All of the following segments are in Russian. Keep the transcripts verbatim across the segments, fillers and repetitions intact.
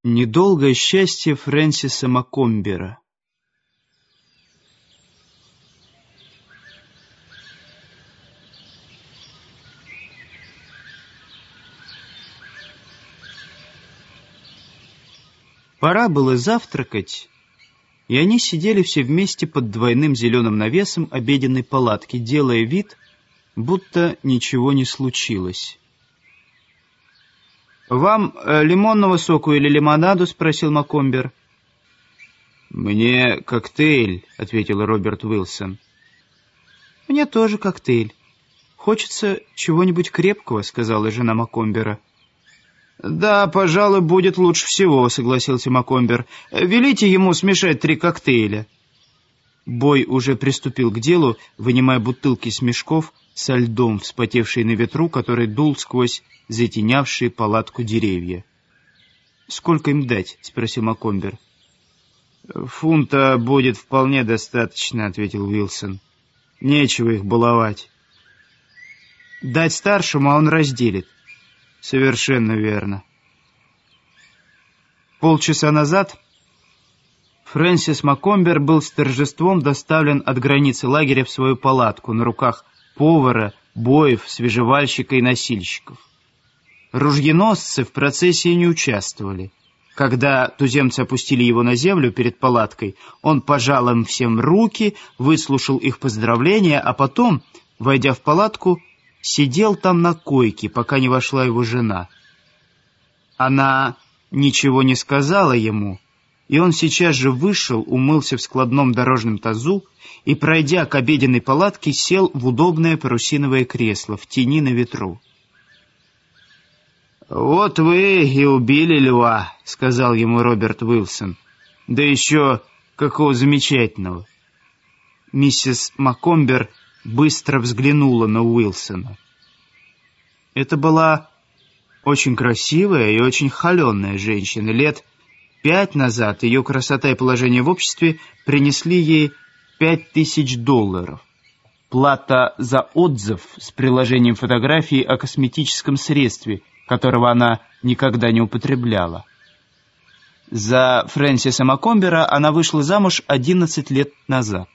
Недолгое счастье Фрэнсиса Макомбера. Пора было завтракать, и они сидели все вместе под двойным зеленым навесом обеденной палатки, делая вид, будто ничего не случилось. «Вам э, лимонного соку или лимонаду?» — спросил Макомбер. «Мне коктейль», — ответил Роберт Уилсон. «Мне тоже коктейль. Хочется чего-нибудь крепкого», — сказала жена Макомбера. «Да, пожалуй, будет лучше всего», — согласился Макомбер. «Велите ему смешать три коктейля». Бой уже приступил к делу, вынимая бутылки с мешков со льдом, вспотевшие на ветру, который дул сквозь затенявшие палатку деревья. «Сколько им дать?» — спросил Макомбер. «Фунта будет вполне достаточно», — ответил Уилсон. «Нечего их баловать». «Дать старшему, а он разделит». «Совершенно верно». Полчаса назад Фрэнсис Макомбер был с торжеством доставлен от границы лагеря в свою палатку на руках повара, боев, свежевальщика и носильщиков. Ружьеносцы в процессии не участвовали. Когда туземцы опустили его на землю перед палаткой, он пожал им всем руки, выслушал их поздравления, а потом, войдя в палатку, сидел там на койке, пока не вошла его жена. Она ничего не сказала ему, и он сейчас же вышел, умылся в складном дорожном тазу и, пройдя к обеденной палатке, сел в удобное парусиновое кресло в тени на ветру. «Вот вы и убили льва», — сказал ему Роберт Уилсон. «Да еще какого замечательного». Миссис Макомбер быстро взглянула на Уилсона. Это была очень красивая и очень холеная женщина. Лет пять назад ее красота и положение в обществе принесли ей пять тысяч долларов. Плата за отзыв с приложением фотографии о косметическом средстве, которого она никогда не употребляла. За Фрэнсиса Макомбера она вышла замуж одиннадцать лет назад.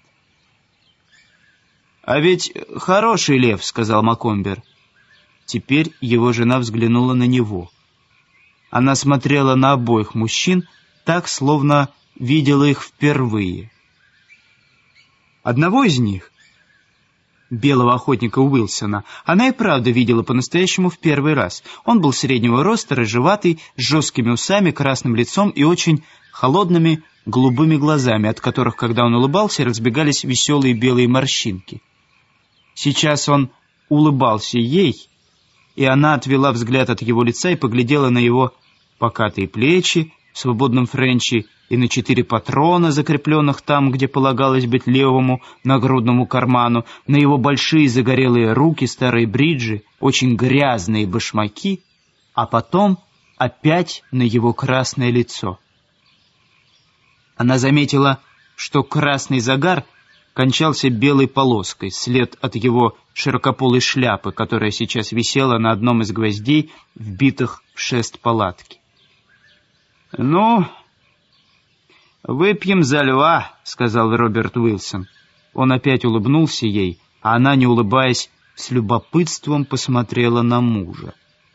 «А ведь хороший лев», — сказал Макомбер. Теперь его жена взглянула на него. Она смотрела на обоих мужчин так, словно видела их впервые. Одного из них, белого охотника Уилсона, она и правда видела по-настоящему в первый раз. Он был среднего роста, рыжеватый, с жесткими усами, красным лицом и очень холодными голубыми глазами, от которых, когда он улыбался, разбегались веселые белые морщинки. Сейчас он улыбался ей, и она отвела взгляд от его лица и поглядела на его покатые плечи в свободном френче и на четыре патрона, закрепленных там, где полагалось быть левому нагрудному карману, на его большие загорелые руки, старые бриджи, очень грязные башмаки, а потом опять на его красное лицо. Она заметила, что красный загар кончался белой полоской, след от его широкополой шляпы, которая сейчас висела на одном из гвоздей, вбитых в шест палатки. «Ну, выпьем за льва», — сказал Роберт Уилсон. Он опять улыбнулся ей, а она, не улыбаясь, с любопытством посмотрела на мужа.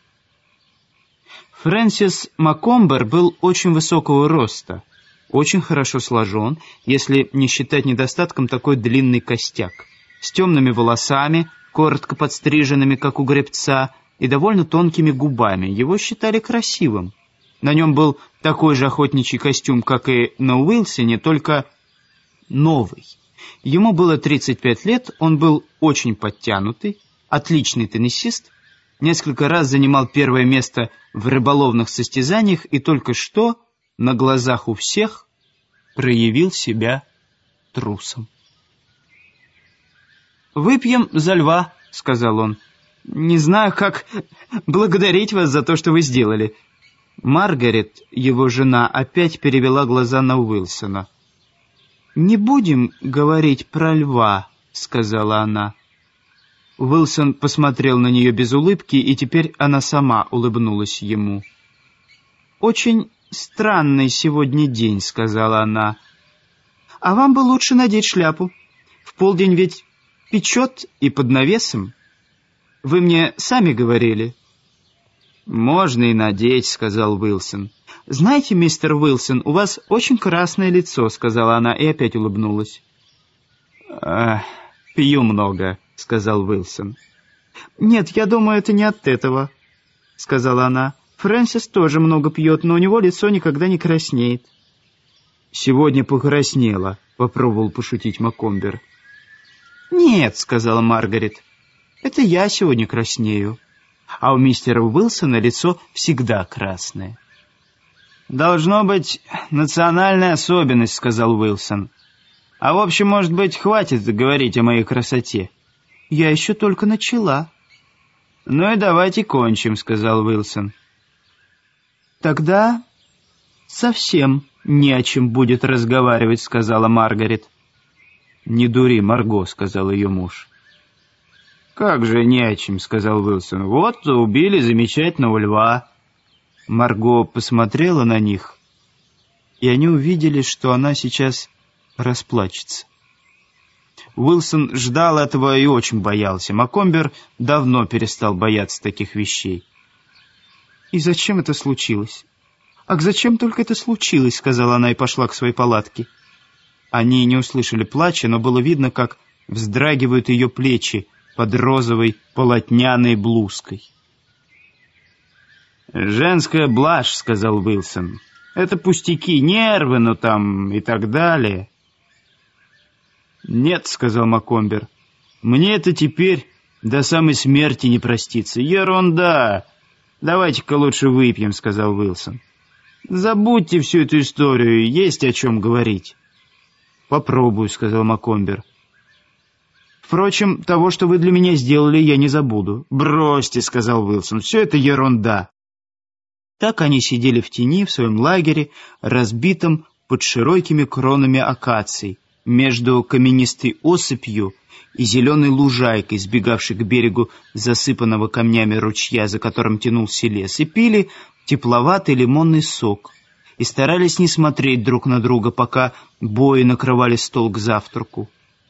Фрэнсис Макомбер был очень высокого роста, очень хорошо сложен, если не считать недостатком такой длинный костяк, с темными волосами, коротко подстриженными, как у гребца, и довольно тонкими губами. Его считали красивым. На нем был такой же охотничий костюм, как и на Уилсоне, только новый. Ему было тридцать пять лет, он был очень подтянутый, отличный теннисист, несколько раз занимал первое место в рыболовных состязаниях и только что на глазах у всех проявил себя трусом. «Выпьем за льва», — сказал он. «Не знаю, как благодарить вас за то, что вы сделали». Маргарет, его жена, опять перевела глаза на Уилсона. «Не будем говорить про льва», — сказала она. Уилсон посмотрел на нее без улыбки, и теперь она сама улыбнулась ему. «Очень странный сегодня день», — сказала она. «А вам бы лучше надеть шляпу. В полдень ведь печет и под навесом. Вы мне сами говорили». «Можно и надеть», — сказал Уилсон. «Знаете, мистер Уилсон, у вас очень красное лицо», — сказала она и опять улыбнулась. «Ах, пью много», — сказал Уилсон. «Нет, я думаю, это не от этого», — сказала она. «Фрэнсис тоже много пьет, но у него лицо никогда не краснеет». «Сегодня покраснело», — попробовал пошутить Маккомбер. «Нет», — сказала Маргарет, — «это я сегодня краснею. А у мистера Уилсона лицо всегда красное». «Должно быть национальная особенность», — сказал Уилсон. «А в общем, может быть, хватит говорить о моей красоте?» «Я еще только начала». «Ну и давайте кончим», — сказал Уилсон. «Тогда совсем не о чем будет разговаривать», — сказала Маргарет. «Не дури, Марго», — сказал ее муж. «Как же не о чем», — сказал Уилсон. «Вот убили замечательного льва». Марго посмотрела на них, и они увидели, что она сейчас расплачется. Уилсон ждал этого и очень боялся. Маккомбер давно перестал бояться таких вещей. «И зачем это случилось? Ах, зачем только это случилось?» — сказала она и пошла к своей палатке. Они не услышали плача, но было видно, как вздрагивают ее плечи под розовой полотняной блузкой. «Женская блажь», — сказал Уилсон. «Это пустяки, нервы, ну там и так далее». «Нет», — сказал Маккомбер, — «мне это теперь до самой смерти не простится». «Ерунда! Давайте-ка лучше выпьем», — сказал Уилсон. «Забудьте всю эту историю, есть о чем говорить». «Попробую», — сказал Маккомбер. «Впрочем, того, что вы для меня сделали, я не забуду». «Бросьте», — сказал Уилсон, — «все это ерунда». Так они сидели в тени в своем лагере, разбитом под широкими кронами акаций, между каменистой осыпью и зеленой лужайкой, сбегавшей к берегу засыпанного камнями ручья, за которым тянулся лес, и пили тепловатый лимонный сок, и старались не смотреть друг на друга, пока бои накрывали стол к завтраку.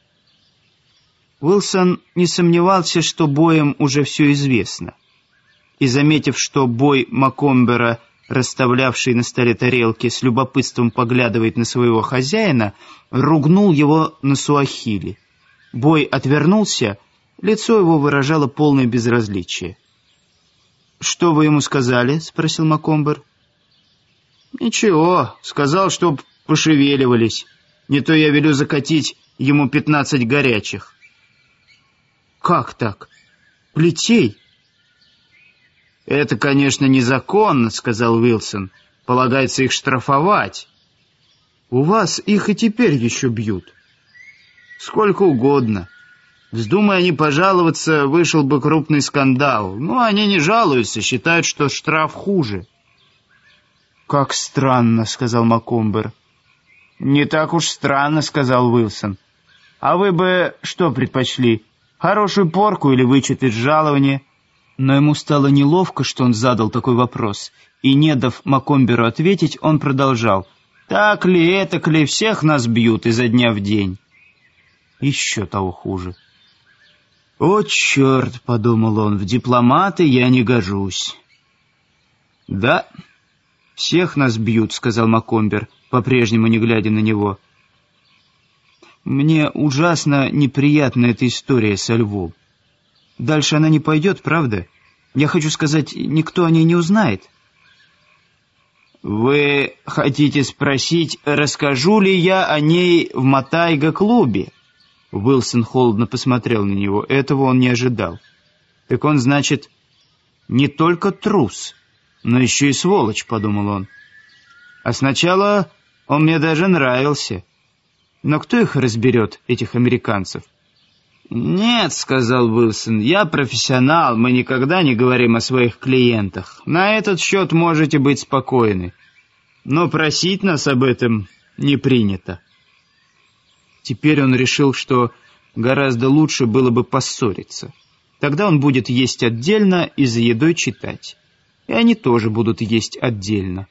Уилсон не сомневался, что боям уже все известно, и, заметив, что бой Маккомбера, расставлявший на столе тарелки, с любопытством поглядывает на своего хозяина, ругнул его на суахили. Бой отвернулся, лицо его выражало полное безразличие. «Что вы ему сказали?» — спросил Маккомбер. «Ничего, сказал, чтоб пошевеливались. Не то я велю закатить ему пятнадцать горячих». «Как так? Плетей?» «Это, конечно, незаконно», — сказал Уилсон. «Полагается их штрафовать». «У вас их и теперь еще бьют». «Сколько угодно. Вздумай они пожаловаться, вышел бы крупный скандал. Но они не жалуются, считают, что штраф хуже». «Как странно», — сказал Маккомбер. «Не так уж странно», — сказал Уилсон. «А вы бы что предпочли? Хорошую порку или вычет из жалования?» Но ему стало неловко, что он задал такой вопрос, и, не дав Маккомберу ответить, он продолжал. «Так ли, этак ли, всех нас бьют изо дня в день». Еще того хуже. «О, черт!» — подумал он, — «в дипломаты я не гожусь». «Да, всех нас бьют», — сказал Маккомбер, по-прежнему не глядя на него. «Мне ужасно неприятна эта история со львом. Дальше она не пойдет, правда? Я хочу сказать, никто о ней не узнает». «Вы хотите спросить, расскажу ли я о ней в Матайга-клубе?» Уилсон холодно посмотрел на него. Этого он не ожидал. «Так он, значит, не только трус, но еще и сволочь», — подумал он. «А сначала он мне даже нравился. Но кто их разберет, этих американцев?» «Нет», — сказал Уилсон, — «я профессионал, мы никогда не говорим о своих клиентах. На этот счет можете быть спокойны. Но просить нас об этом не принято». Теперь он решил, что гораздо лучше было бы поссориться. Тогда он будет есть отдельно и за едой читать. И они тоже будут есть отдельно.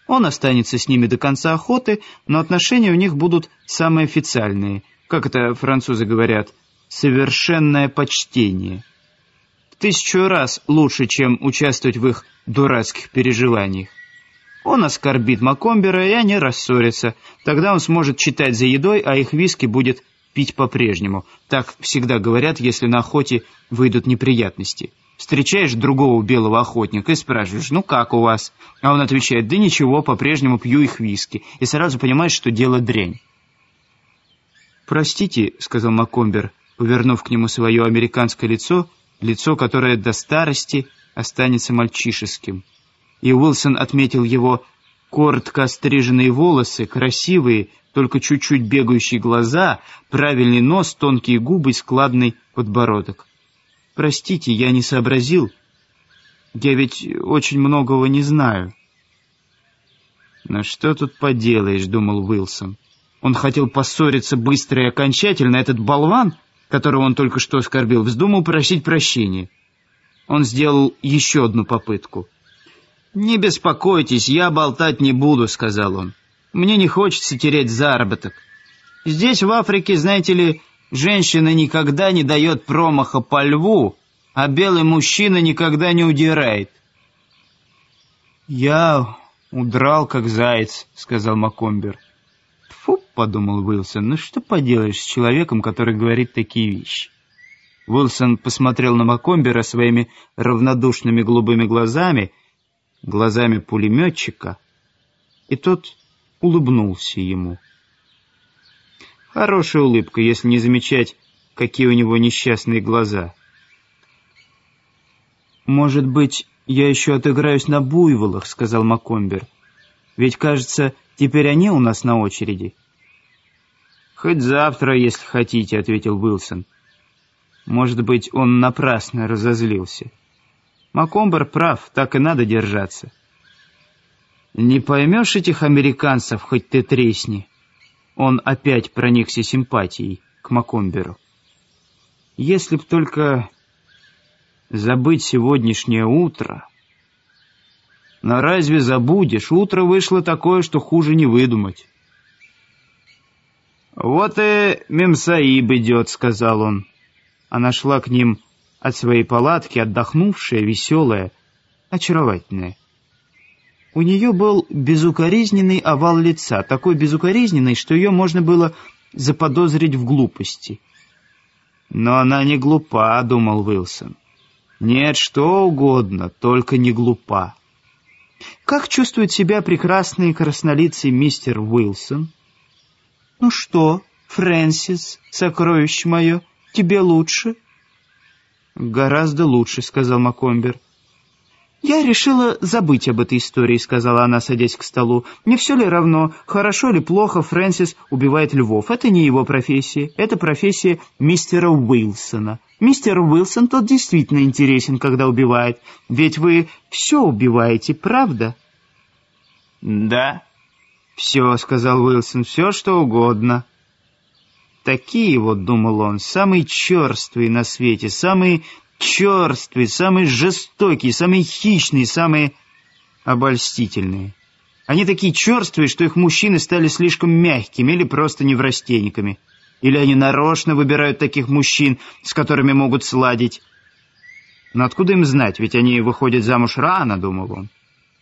Он останется с ними до конца охоты, но отношения у них будут самые официальные. Как это французы говорят, совершенное почтение. В тысячу раз лучше, чем участвовать в их дурацких переживаниях. Он оскорбит Макомбера, и они рассорятся. Тогда он сможет читать за едой, а их виски будет пить по-прежнему. Так всегда говорят, если на охоте выйдут неприятности. Встречаешь другого белого охотника и спрашиваешь: «Ну как у вас?» А он отвечает: «Да ничего, по-прежнему пью их виски». И сразу понимаешь, что дело дрянь. «Простите», — сказал Макомбер, повернув к нему свое американское лицо, лицо, которое до старости останется мальчишеским. И Уилсон отметил его коротко остриженные волосы, красивые, только чуть-чуть бегающие глаза, правильный нос, тонкие губы и складный подбородок. «Простите, я не сообразил. Я ведь очень многого не знаю». «Ну что тут поделаешь», — думал Уилсон. Он хотел поссориться быстро и окончательно. Этот болван, которого он только что оскорбил, вздумал просить прощения. Он сделал еще одну попытку. «Не беспокойтесь, я болтать не буду», — сказал он. «Мне не хочется терять заработок. Здесь, в Африке, знаете ли, женщина никогда не дает промаха по льву, а белый мужчина никогда не удирает». «Я удрал, как заяц», — сказал Макомбер. «Фу», — подумал Уилсон, — «ну что поделаешь с человеком, который говорит такие вещи?» Уилсон посмотрел на Макомбера своими равнодушными голубыми глазами, глазами пулеметчика, и тот улыбнулся ему. Хорошая улыбка, если не замечать, какие у него несчастные глаза. «Может быть, я еще отыграюсь на буйволах», — сказал Макомбер. «Ведь, кажется, теперь они у нас на очереди». «Хоть завтра, если хотите», — ответил Уилсон. Может быть, он напрасно разозлился. Макомбер прав, так и надо держаться. «Не поймешь этих американцев, хоть ты тресни». Он опять проникся симпатией к Макомберу. «Если б только забыть сегодняшнее утро...» «Но разве забудешь? Утро вышло такое, что хуже не выдумать». «Вот и Мемсаиб идет», — сказал он. Она шла к ним от своей палатки, отдохнувшая, веселая, очаровательная. У нее был безукоризненный овал лица, такой безукоризненный, что ее можно было заподозрить в глупости. «Но она не глупа», — думал Уилсон. «Нет, что угодно, только не глупа». «Как чувствует себя прекрасный краснолицый мистер Уилсон?» «Ну что, Фрэнсис, сокровище мое, тебе лучше?» «Гораздо лучше», — сказал Макомбер. «Я решила забыть об этой истории», — сказала она, садясь к столу. «Не все ли равно, хорошо или плохо Фрэнсис убивает львов? Это не его профессия, это профессия мистера Уилсона. Мистер Уилсон тот действительно интересен, когда убивает. Ведь вы все убиваете, правда?» «Да, все», — сказал Уилсон, — «все, что угодно». Такие вот, думал он, самые черствые на свете, самые черствые, самые жестокие, самые хищные, самые обольстительные. Они такие черствые, что их мужчины стали слишком мягкими или просто неврастенниками. Или они нарочно выбирают таких мужчин, с которыми могут сладить. Но откуда им знать, ведь они выходят замуж рано, думал он.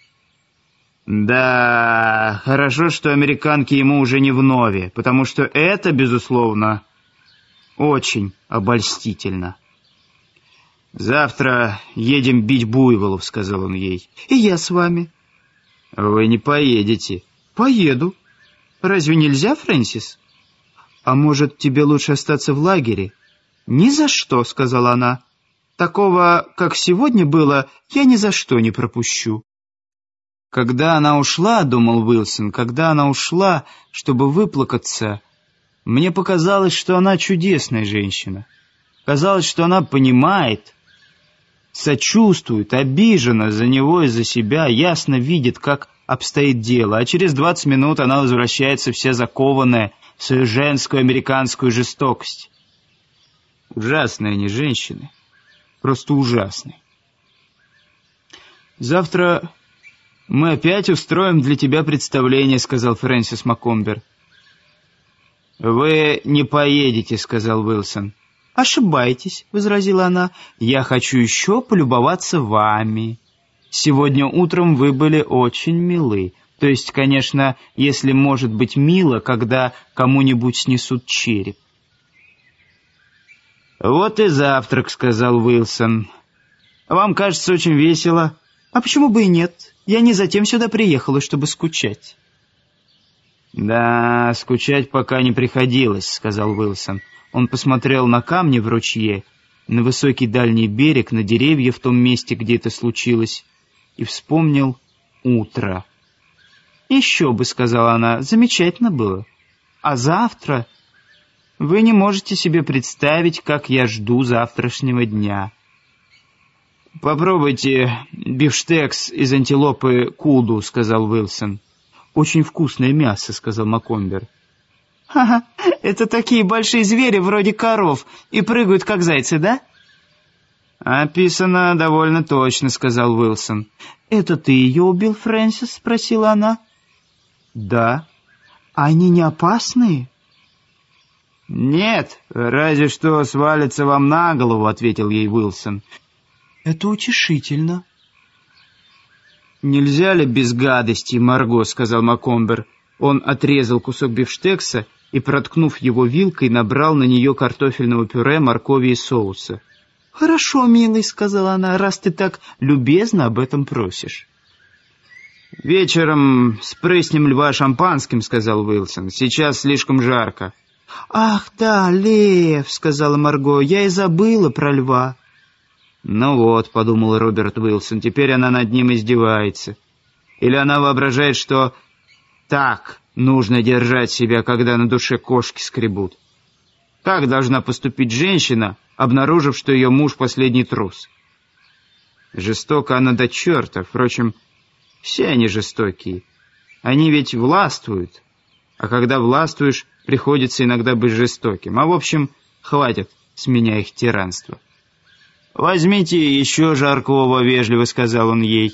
Да, хорошо, что американки ему уже не вновь, потому что это, безусловно, очень обольстительно. «Завтра едем бить буйволов», — сказал он ей. «И я с вами». «Вы не поедете». «Поеду. Разве нельзя, Фрэнсис?» «А может, тебе лучше остаться в лагере?» «Ни за что», — сказала она. «Такого, как сегодня было, я ни за что не пропущу». Когда она ушла, думал Уилсон, когда она ушла, чтобы выплакаться, мне показалось, что она чудесная женщина. Казалось, что она понимает, сочувствует, обижена за него и за себя, ясно видит, как обстоит дело, а через двадцать минут она возвращается вся закованная в свою женскую американскую жестокость. Ужасные они женщины, просто ужасные. Завтра «Мы опять устроим для тебя представление», — сказал Фрэнсис Маккомбер. «Вы не поедете», — сказал Уилсон. «Ошибаетесь», — возразила она. «Я хочу еще полюбоваться вами. Сегодня утром вы были очень милы. То есть, конечно, если может быть мило, когда кому-нибудь снесут череп». «Вот и завтрак», — сказал Уилсон. «Вам кажется очень весело». «А почему бы и нет? Я не затем сюда приехала, чтобы скучать». «Да, скучать пока не приходилось», — сказал Уилсон. Он посмотрел на камни в ручье, на высокий дальний берег, на деревья в том месте, где это случилось, и вспомнил утро. «Еще бы», — сказала она, — «замечательно было. А завтра? Вы не можете себе представить, как я жду завтрашнего дня». «Попробуйте бифштекс из антилопы Куду», — сказал Уилсон. «Очень вкусное мясо», — сказал Маккомбер. «Ха-ха, это такие большие звери вроде коров и прыгают, как зайцы, да?» «Описано довольно точно», — сказал Уилсон. «Это ты ее убил, Фрэнсис?» — спросила она. «Да». «Они не опасные?» «Нет, разве что свалится вам на голову», — ответил ей Уилсон. «Это утешительно». «Нельзя ли без гадости, Марго?» — сказал Маккомбер. Он отрезал кусок бифштекса и, проткнув его вилкой, набрал на нее картофельного пюре, моркови и соуса. «Хорошо, милый», — сказала она, — «раз ты так любезно об этом просишь». «Вечером спрыснем льва шампанским», — сказал Уилсон. «Сейчас слишком жарко». «Ах, да, лев», — сказала Марго, — «я и забыла про льва». «Ну вот», — подумал Роберт Уилсон, — «теперь она над ним издевается. Или она воображает, что так нужно держать себя, когда на душе кошки скребут. Как должна поступить женщина, обнаружив, что ее муж последний трус? Жестока она до черта. Впрочем, все они жестокие. Они ведь властвуют. А когда властвуешь, приходится иногда быть жестоким. А в общем, хватит с меня их тиранства». «Возьмите еще жаркого», — вежливо сказал он ей.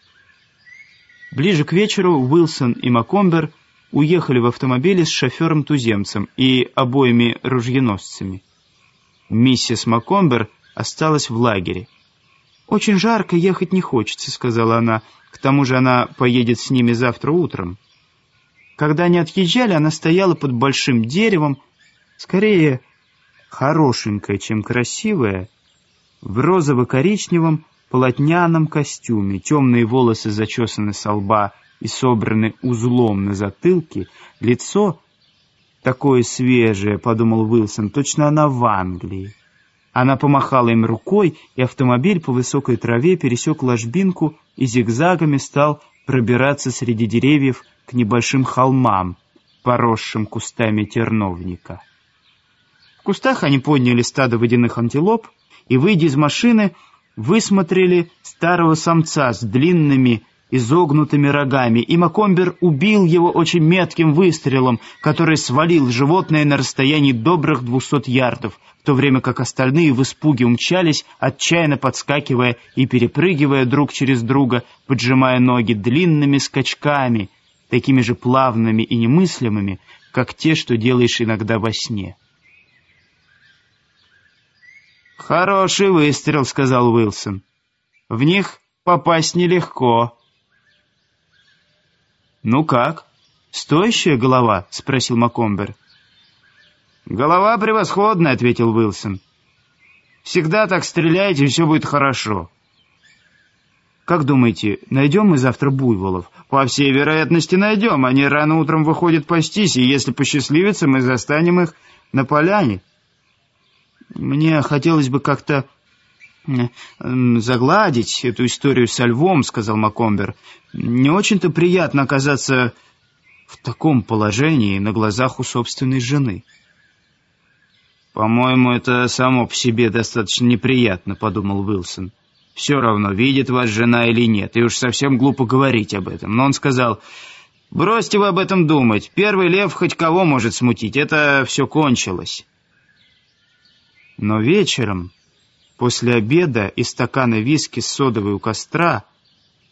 Ближе к вечеру Уилсон и Маккомбер уехали в автомобиле с шофером-туземцем и обоими ружьеносцами. Миссис Маккомбер осталась в лагере. «Очень жарко, ехать не хочется», — сказала она. «К тому же она поедет с ними завтра утром». Когда они отъезжали, она стояла под большим деревом, скорее хорошенькая, чем красивая, в розово-коричневом полотняном костюме. Темные волосы зачесаны со лба и собраны узлом на затылке. Лицо такое свежее, подумал Уилсон, точно она в Англии. Она помахала им рукой, и автомобиль по высокой траве пересек ложбинку и зигзагами стал пробираться среди деревьев к небольшим холмам, поросшим кустами терновника. В кустах они подняли стадо водяных антилоп и, выйдя из машины, высмотрели старого самца с длинными изогнутыми рогами, и Маккомбер убил его очень метким выстрелом, который свалил животное на расстоянии добрых двухсот ярдов, в то время как остальные в испуге умчались, отчаянно подскакивая и перепрыгивая друг через друга, поджимая ноги длинными скачками, такими же плавными и немыслимыми, как те, что делаешь иногда во сне. «Хороший выстрел», — сказал Уилсон. «В них попасть нелегко». «Ну как? Стоящая голова?» — спросил Маккомбер. «Голова превосходная», — ответил Уилсон. «Всегда так стреляйте, и все будет хорошо». «Как думаете, найдем мы завтра буйволов?» «По всей вероятности найдем. Они рано утром выходят пастись, и если посчастливится, мы застанем их на поляне». «Мне хотелось бы как-то загладить эту историю со львом», — сказал Маккомбер. «Не очень-то приятно оказаться в таком положении на глазах у собственной жены». «По-моему, это само по себе достаточно неприятно», — подумал Уилсон. «Все равно, видит вас жена или нет, и уж совсем глупо говорить об этом». Но он сказал: «Бросьте вы об этом думать. Первый лев хоть кого может смутить. Это все кончилось». Но вечером, после обеда и стакана виски с содовой у костра,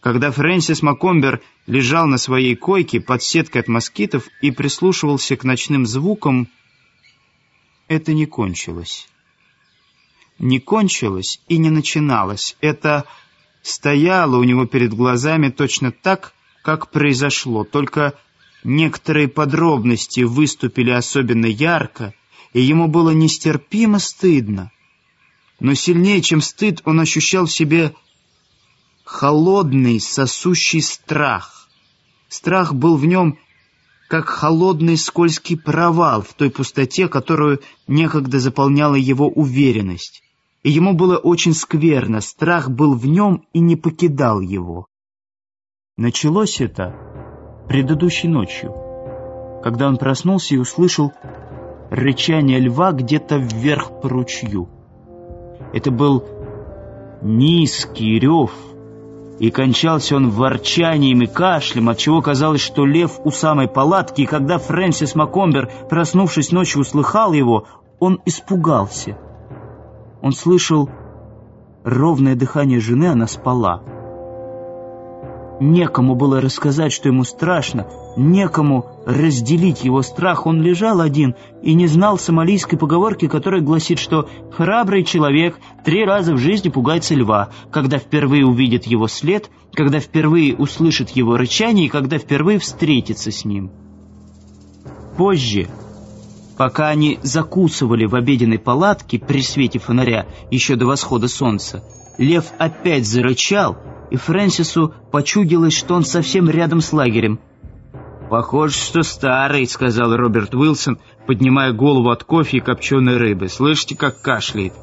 Когда Фрэнсис Маккомбер лежал на своей койке под сеткой от москитов и прислушивался к ночным звукам, это не кончилось. Не кончилось и не начиналось. Это стояло у него перед глазами точно так, как произошло, только некоторые подробности выступили особенно ярко, и ему было нестерпимо стыдно. Но сильнее, чем стыд, он ощущал в себе холодный, сосущий страх. Страх был в нем, как холодный скользкий провал в той пустоте, которую некогда заполняла его уверенность. И ему было очень скверно, страх был в нем и не покидал его. Началось это предыдущей ночью, когда он проснулся и услышал рычание льва где-то вверх по ручью. Это был низкий рев, и кончался он ворчанием и кашлем, отчего казалось, что лев у самой палатки, и когда Фрэнсис Маккомбер, проснувшись ночью, услыхал его, он испугался. Он слышал ровное дыхание жены, она спала. Некому было рассказать, что ему страшно, некому разделить его страх. Он лежал один и не знал сомалийской поговорки, которая гласит, что храбрый человек три раза в жизни пугается льва, когда впервые увидит его след, когда впервые услышит его рычание и когда впервые встретится с ним. Позже, пока они закусывали в обеденной палатке при свете фонаря еще до восхода солнца, лев опять зарычал, и Фрэнсису почудилось, что он совсем рядом с лагерем. «Похоже, что старый», — сказал Роберт Уилсон, поднимая голову от кофе и копченой рыбы. «Слышите, как кашляет?»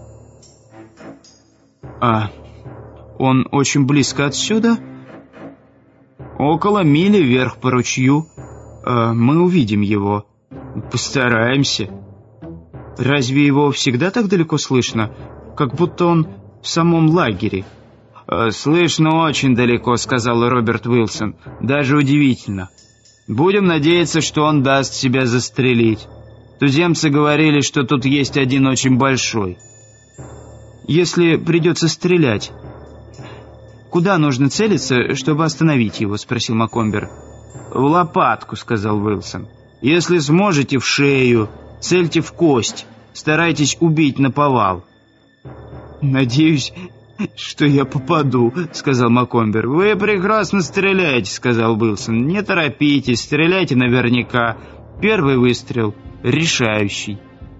«А он очень близко отсюда?» «Около мили вверх по ручью. А мы увидим его. Постараемся». «Разве его всегда так далеко слышно? Как будто он в самом лагере». «Слышно очень далеко», — сказал Роберт Уилсон. «Даже удивительно. Будем надеяться, что он даст себя застрелить. Туземцы говорили, что тут есть один очень большой». «Если придется стрелять, куда нужно целиться, чтобы остановить его?» — спросил Маккомбер. «В лопатку», — сказал Уилсон. «Если сможете, в шею, цельте в кость, старайтесь убить наповал». «Надеюсь, что я попаду», — сказал Маккомбер. «Вы прекрасно стреляете», — сказал Уилсон. «Не торопитесь, стреляйте наверняка. Первый выстрел решающий».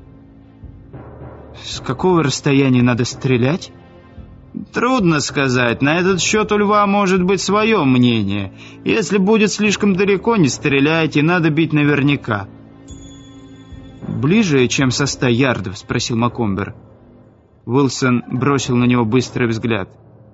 «С какого расстояния надо стрелять?» «Трудно сказать. На этот счет у льва может быть свое мнение. Если будет слишком далеко, не стреляйте, надо бить наверняка». «Ближе, чем со ста ярдов?» — спросил Маккомбер. Уилсон бросил на него быстрый взгляд.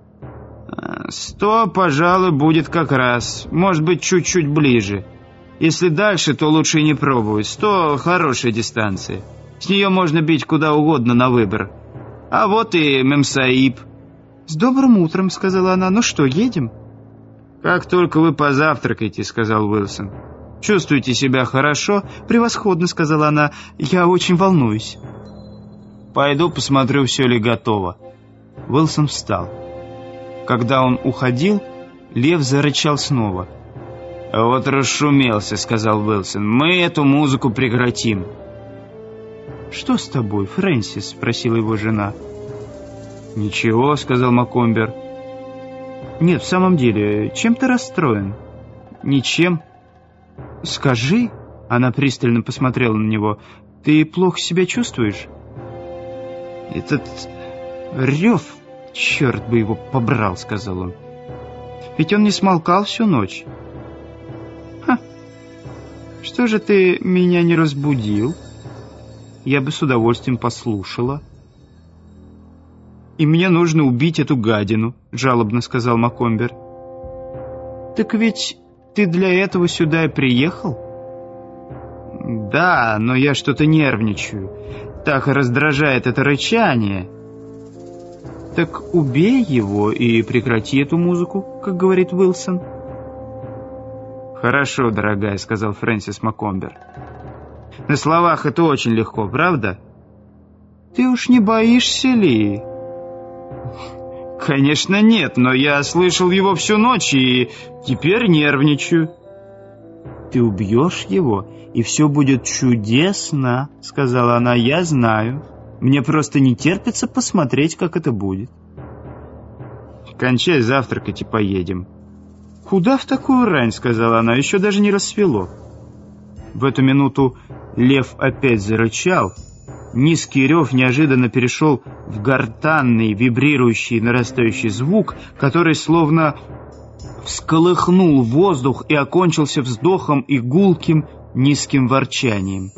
«Сто, пожалуй, будет как раз. Может быть, чуть-чуть ближе. Если дальше, то лучше и не пробовать. Сто — хорошая дистанция. С нее можно бить куда угодно на выбор. А вот и Мемсаиб». «С добрым утром», — сказала она. «Ну что, едем?» «Как только вы позавтракаете», — сказал Уилсон. «Чувствуете себя хорошо?» «Превосходно», — сказала она. «Я очень волнуюсь». «Пойду посмотрю, все ли готово». Уилсон встал. Когда он уходил, лев зарычал снова. «Вот расшумелся», — сказал Уилсон. «Мы эту музыку прекратим». «Что с тобой, Фрэнсис?» — спросила его жена. «Ничего», — сказал Маккомбер. «Нет, в самом деле, чем ты расстроен?» «Ничем». «Скажи», — она пристально посмотрела на него, — «ты плохо себя чувствуешь?» «Этот рев, черт бы его побрал», — сказал он. «Ведь он не смолкал всю ночь». «Ха! Что же ты меня не разбудил? Я бы с удовольствием послушала». «И мне нужно убить эту гадину», — жалобно сказал Маккомбер. «Так ведь ты для этого сюда и приехал?» «Да, но я что-то нервничаю. Так раздражает это рычание». «Так убей его и прекрати эту музыку», как говорит Уилсон. «Хорошо, дорогая», — сказал Фрэнсис Маккомбер. «На словах это очень легко, правда?» «Ты уж не боишься ли?» «Конечно нет, но я слышал его всю ночь и теперь нервничаю». «Ты убьешь его, и все будет чудесно», — сказала она, — «я знаю. Мне просто не терпится посмотреть, как это будет». «Кончай завтракать и поедем». «Куда в такую рань?» — сказала она, — «еще даже не рассвело». В эту минуту лев опять зарычал. Низкий рев неожиданно перешел в гортанный, вибрирующий, нарастающий звук, который словно всколыхнул воздух и окончился вздохом и гулким низким ворчанием.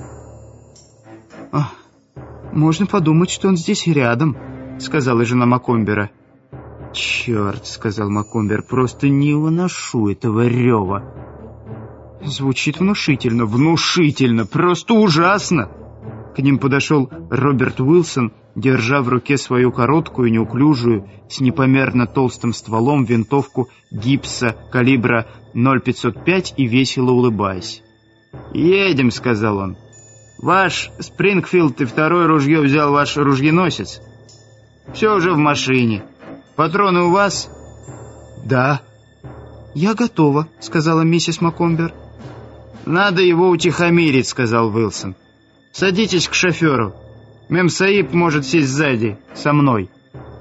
«Ах, можно подумать, что он здесь рядом», — сказала жена Макомбера. «Черт», — сказал Макомбер, — «просто не выношу этого рева». «Звучит внушительно, внушительно, просто ужасно». К ним подошел Роберт Уилсон, держа в руке свою короткую, неуклюжую, с непомерно толстым стволом винтовку гибса калибра ноль пятьсот пять и весело улыбаясь. «Едем», — сказал он. «Ваш Спрингфилд и второе ружье взял ваш ружьеносец. Все уже в машине. Патроны у вас?» «Да». «Я готова», — сказала миссис Макомбер. «Надо его утихомирить», — сказал Уилсон. «Садитесь к шоферу. Мемсаиб может сесть сзади, со мной».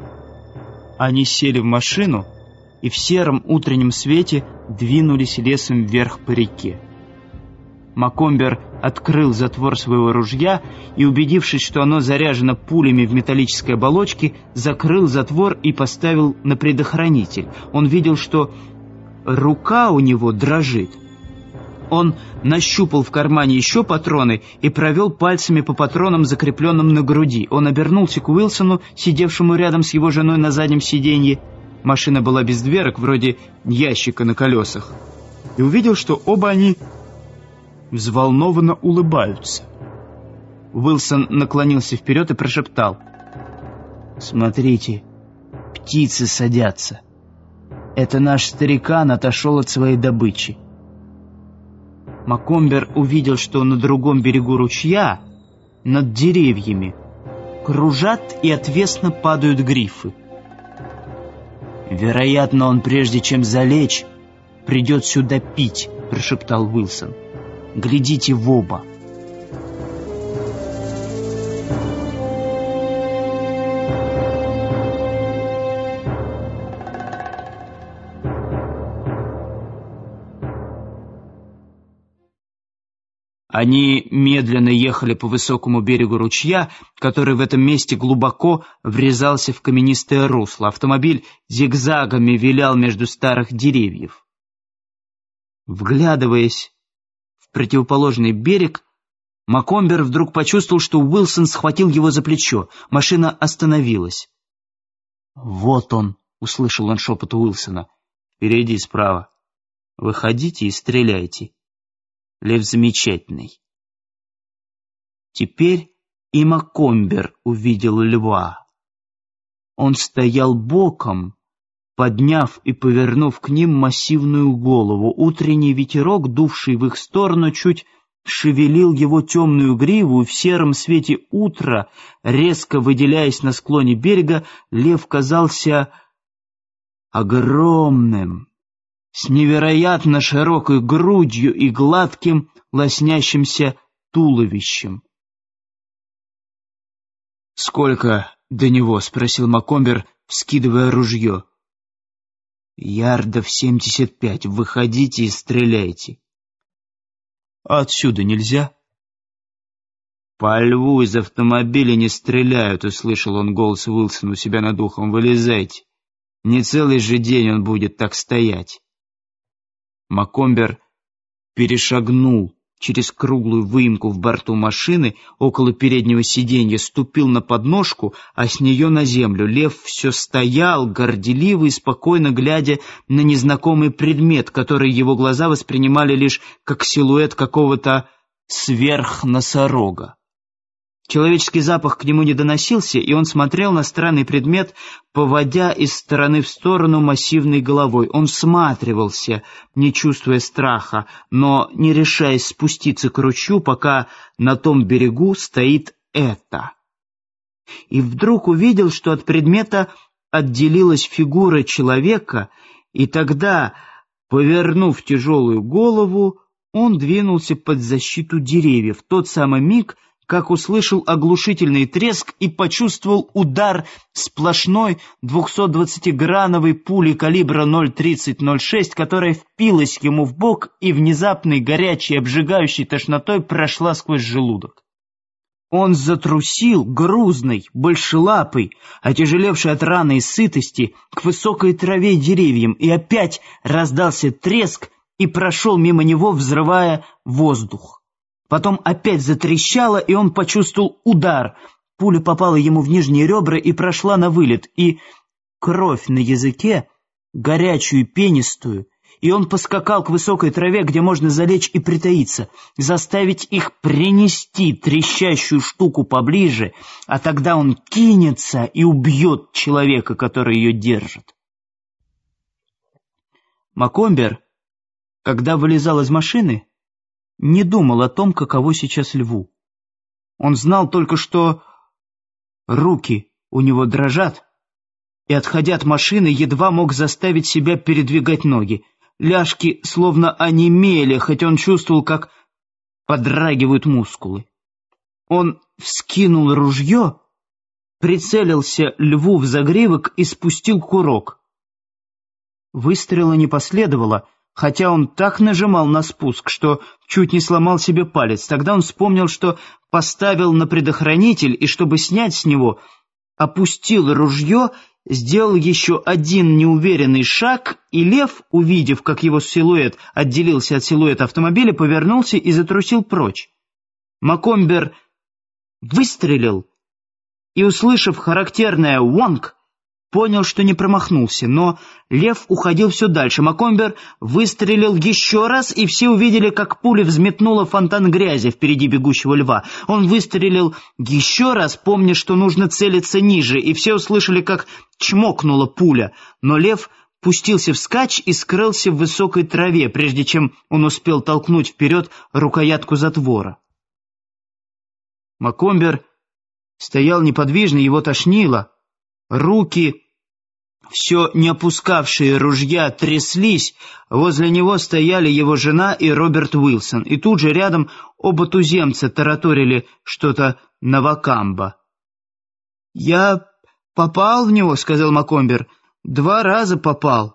Они сели в машину и в сером утреннем свете двинулись лесом вверх по реке. Макомбер открыл затвор своего ружья и, убедившись, что оно заряжено пулями в металлической оболочке, закрыл затвор и поставил на предохранитель. Он видел, что рука у него дрожит. Он нащупал в кармане еще патроны и провел пальцами по патронам, закрепленным на груди. Он обернулся к Уилсону, сидевшему рядом с его женой на заднем сиденье. Машина была без дверок, вроде ящика на колесах. И увидел, что оба они взволнованно улыбаются. Уилсон наклонился вперед и прошептал: «Смотрите, птицы садятся. Это наш старикан отошел от своей добычи». Макомбер увидел, что на другом берегу ручья, над деревьями, кружат и отвесно падают грифы. «Вероятно, он, прежде чем залечь, придет сюда пить», — прошептал Уилсон. «Глядите в оба». Они медленно ехали по высокому берегу ручья, который в этом месте глубоко врезался в каменистое русло. Автомобиль зигзагами вилял между старых деревьев. Вглядываясь в противоположный берег, Макомбер вдруг почувствовал, что Уилсон схватил его за плечо. Машина остановилась. «Вот он», — услышал он шепот Уилсона. «Впереди справа. Выходите и стреляйте. Лев замечательный». Теперь и Макомбер увидел льва. Он стоял боком, подняв и повернув к ним массивную голову. Утренний ветерок, дувший в их сторону, чуть шевелил его темную гриву, и в сером свете утра, резко выделяясь на склоне берега, лев казался огромным, с невероятно широкой грудью и гладким лоснящимся туловищем. «Сколько до него?» — спросил Макомбер, вскидывая ружье. «Ярдов семьдесят пять. Выходите и стреляйте». «А отсюда нельзя?» «По льву из автомобиля не стреляют», — услышал он голос Уилсона у себя над ухом. «Вылезайте. Не целый же день он будет так стоять». Макомбер перешагнул через круглую выемку в борту машины, около переднего сиденья, ступил на подножку, а с нее на землю. Лев все стоял, горделиво и спокойно глядя на незнакомый предмет, который его глаза воспринимали лишь как силуэт какого-то сверхносорога. Человеческий запах к нему не доносился, и он смотрел на странный предмет, поводя из стороны в сторону массивной головой. Он всматривался, не чувствуя страха, но не решаясь спуститься к ручью, пока на том берегу стоит это. И вдруг увидел, что от предмета отделилась фигура человека, и тогда, повернув тяжелую голову, он двинулся под защиту деревьев. В тот самый миг, как услышал оглушительный треск и почувствовал удар сплошной двухсотдвадцатиграновой пули калибра ноль тридцать ноль шесть, которая впилась ему в бок и внезапной горячей, обжигающей тошнотой прошла сквозь желудок. Он затрусил, грузный, большелапый, отяжелевший от раны и сытости, к высокой траве и деревьям, и опять раздался треск и прошел мимо него, взрывая воздух. Потом опять затрещало, и он почувствовал удар. Пуля попала ему в нижние ребра и прошла на вылет, и кровь на языке, горячую, пенистую, и он поскакал к высокой траве, где можно залечь и притаиться, заставить их принести трещащую штуку поближе, а тогда он кинется и убьет человека, который ее держит. Макомбер, когда вылезал из машины, не думал о том, каково сейчас Льву. Он знал только, что руки у него дрожат, и, отходя от машины, едва мог заставить себя передвигать ноги. Ляжки словно онемели, хоть он чувствовал, как подрагивают мускулы. Он вскинул ружье, прицелился Льву в загривок и спустил курок. Выстрела не последовало, хотя он так нажимал на спуск, что чуть не сломал себе палец. Тогда он вспомнил, что поставил на предохранитель, и чтобы снять с него, опустил ружье, сделал еще один неуверенный шаг, и лев, увидев, как его силуэт отделился от силуэта автомобиля, повернулся и затрусил прочь. Макомбер выстрелил и, услышав характерное «вонг», понял, что не промахнулся, но лев уходил все дальше. Макомбер выстрелил еще раз, и все увидели, как пуля взметнула фонтан грязи впереди бегущего льва. Он выстрелил еще раз, помня, что нужно целиться ниже, и все услышали, как чмокнула пуля, но лев пустился вскачь и скрылся в высокой траве, прежде чем он успел толкнуть вперед рукоятку затвора. Макомбер стоял неподвижно, его тошнило. Руки, все не опускавшие ружья, тряслись. Возле него стояли его жена и Роберт Уилсон. И тут же рядом оба туземца тараторили что-то на вакамбо. «Я попал в него», — сказал Макомбер. «Два раза попал».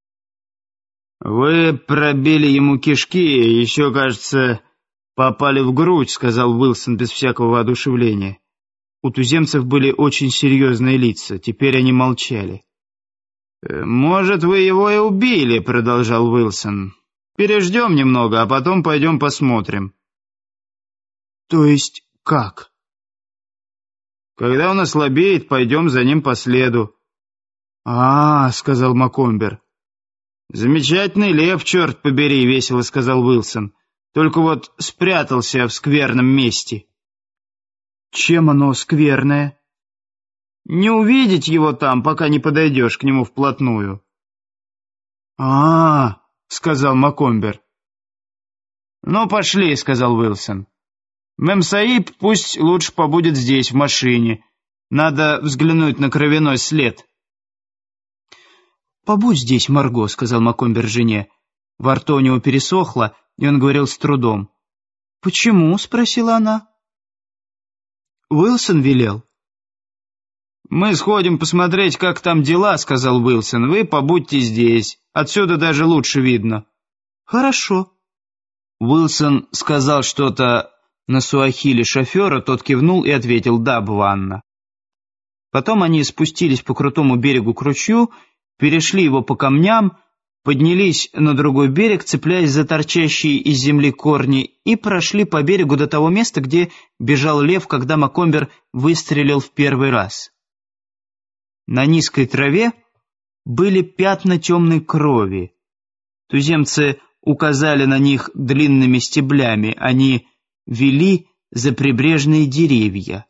«Вы пробили ему кишки, еще, кажется, попали в грудь», — сказал Уилсон без всякого воодушевления. У туземцев были очень серьезные лица, теперь они молчали. «Может, вы его и убили», — продолжал Уилсон. «Переждем немного, а потом пойдем посмотрим». «То есть как?» «Когда он ослабеет, пойдем за ним по следу». «А-а-а», — сказал Макомбер. «Замечательный лев, черт побери», — весело сказал Уилсон. «Только вот спрятался в скверном месте». «Чем оно скверное?» «Не увидеть его там, пока не подойдешь к нему вплотную». «А-а-а», — сказал Макомбер. «Ну, пошли», — сказал Уилсон. «Мемсаиб пусть лучше побудет здесь, в машине. Надо взглянуть на кровяной след». «Побудь здесь, Марго», — сказал Макомбер жене. Во рту у него пересохло, и он говорил с трудом. «Почему?» — спросила она. Уилсон велел. «Мы сходим посмотреть, как там дела», — сказал Уилсон. «Вы побудьте здесь. Отсюда даже лучше видно». «Хорошо». Уилсон сказал что-то на суахили шофера, тот кивнул и ответил «да, Бванна». Потом они спустились по крутому берегу к ручью, перешли его по камням, поднялись на другой берег, цепляясь за торчащие из земли корни, и прошли по берегу до того места, где бежал лев, когда Макомбер выстрелил в первый раз. На низкой траве были пятна темной крови. Туземцы указали на них длинными стеблями, они вели за прибрежные деревья.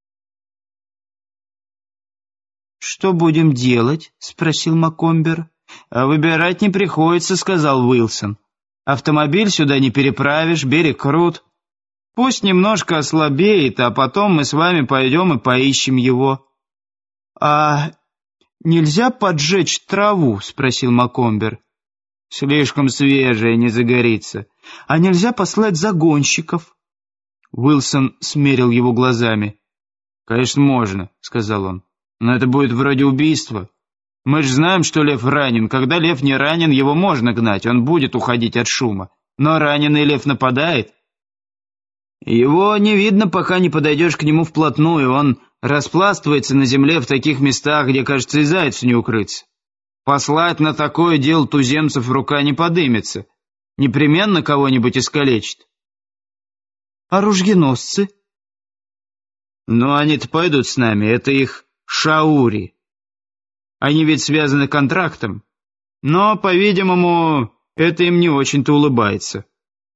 «Что будем делать?» — спросил Макомбер. «А выбирать не приходится», — сказал Уилсон. «Автомобиль сюда не переправишь, берег крут. Пусть немножко ослабеет, а потом мы с вами пойдем и поищем его». «А нельзя поджечь траву?» — спросил Макомбер. «Слишком свежая, не загорится». «А нельзя послать загонщиков?» Уилсон смерил его глазами. «Конечно, можно», — сказал он. «Но это будет вроде убийства. Мы же знаем, что лев ранен. Когда лев не ранен, его можно гнать, он будет уходить от шума. Но раненый лев нападает. Его не видно, пока не подойдешь к нему вплотную. Он распластывается на земле в таких местах, где, кажется, и зайцу не укрыться. Послать на такое дело туземцев рука не подымется. Непременно кого-нибудь искалечит». «А ружьеносцы?» «Ну, они-то пойдут с нами, это их шаури. Они ведь связаны контрактом. Но, по-видимому, это им не очень-то улыбается».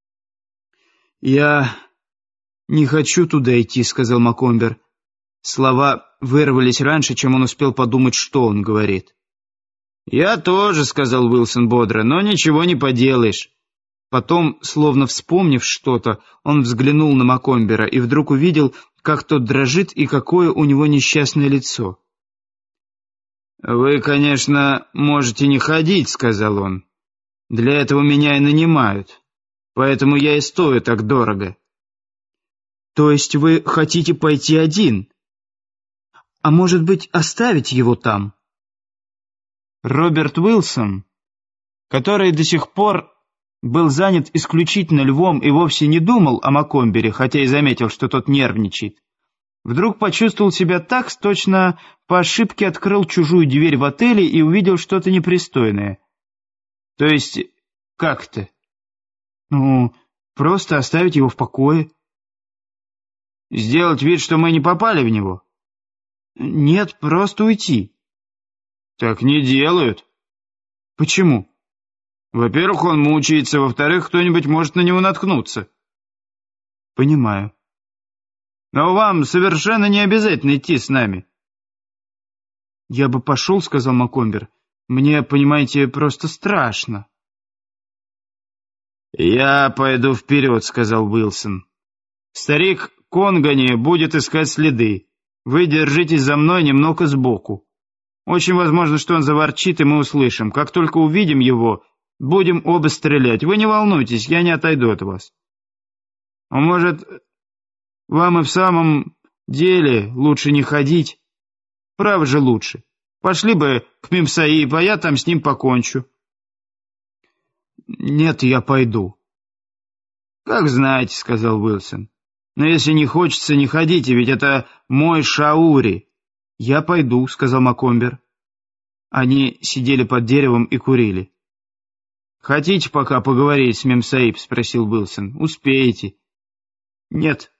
«Я не хочу туда идти», — сказал Макомбер. Слова вырвались раньше, чем он успел подумать, что он говорит. «Я тоже», — сказал Уилсон бодро, — «но ничего не поделаешь». Потом, словно вспомнив что-то, он взглянул на Макомбера и вдруг увидел, как тот дрожит и какое у него несчастное лицо. «Вы, конечно, можете не ходить», — сказал он. «Для этого меня и нанимают. Поэтому я и стою так дорого». «То есть вы хотите пойти один? А может быть, оставить его там?» Роберт Уилсон, который до сих пор был занят исключительно львом и вовсе не думал о Макомбере, хотя и заметил, что тот нервничает, вдруг почувствовал себя так, точно по ошибке открыл чужую дверь в отеле и увидел что-то непристойное. «То есть, как-то?» «Ну, просто оставить его в покое». «Сделать вид, что мы не попали в него?» «Нет, просто уйти». «Так не делают». «Почему?» «Во-первых, он мучается, во-вторых, кто-нибудь может на него наткнуться». «Понимаю». «Но вам совершенно не обязательно идти с нами». «Я бы пошел», — сказал Макомбер. «Мне, понимаете, просто страшно». «Я пойду вперед», — сказал Уилсон. «Старик Конгани будет искать следы. Вы держитесь за мной немного сбоку. Очень возможно, что он заворчит, и мы услышим. Как только увидим его, будем оба стрелять. Вы не волнуйтесь, я не отойду от вас. А может, вам и в самом деле лучше не ходить? Право же лучше. Пошли бы к Мемсаиб, а я там с ним покончу». «Нет, я пойду». «Как знаете», — сказал Уилсон. «Но если не хочется, не ходите, ведь это мой шаури». «Я пойду», — сказал Макомбер. Они сидели под деревом и курили. «Хотите пока поговорить с Мемсаиб?» — спросил Уилсон. «Успеете?» «Нет».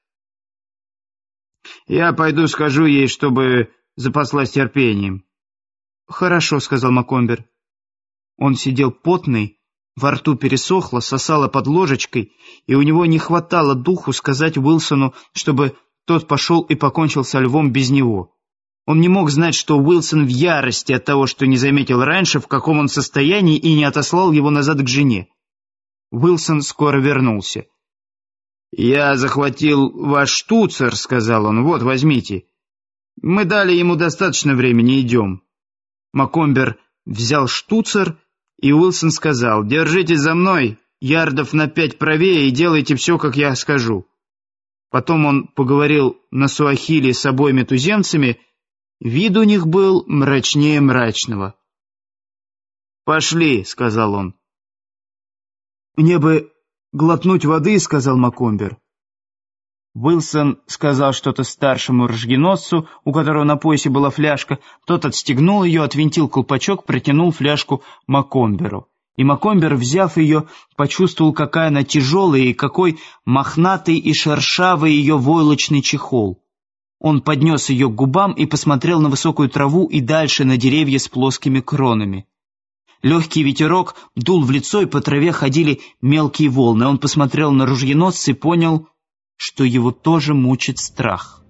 «Я пойду скажу ей, чтобы запаслась терпением». «Хорошо», — сказал Макомбер. Он сидел потный, во рту пересохло, сосало под ложечкой, и у него не хватало духу сказать Уилсону, чтобы тот пошел и покончил со львом без него. Он не мог знать, что Уилсон в ярости от того, что не заметил раньше, в каком он состоянии, и не отослал его назад к жене. Уилсон скоро вернулся. «Я захватил ваш штуцер», — сказал он. «Вот, возьмите. Мы дали ему достаточно времени, идем». Макомбер взял штуцер, и Уилсон сказал: «Держитесь за мной, ярдов на пять правее, и делайте все, как я скажу». Потом он поговорил на суахили с обоими туземцами. Вид у них был мрачнее мрачного. «Пошли», — сказал он. «Мне бы глотнуть воды», — сказал Макомбер. Уилсон сказал что-то старшему рожгеносцу, у которого на поясе была фляжка. Тот отстегнул ее, отвинтил колпачок, протянул фляжку Макомберу. И Макомбер, взяв ее, почувствовал, какая она тяжелая и какой мохнатый и шершавый ее войлочный чехол. Он поднес ее к губам и посмотрел на высокую траву и дальше на деревья с плоскими кронами. Легкий ветерок дул в лицо, и по траве ходили мелкие волны. Он посмотрел на ружьеносца и понял, что его тоже мучит страх.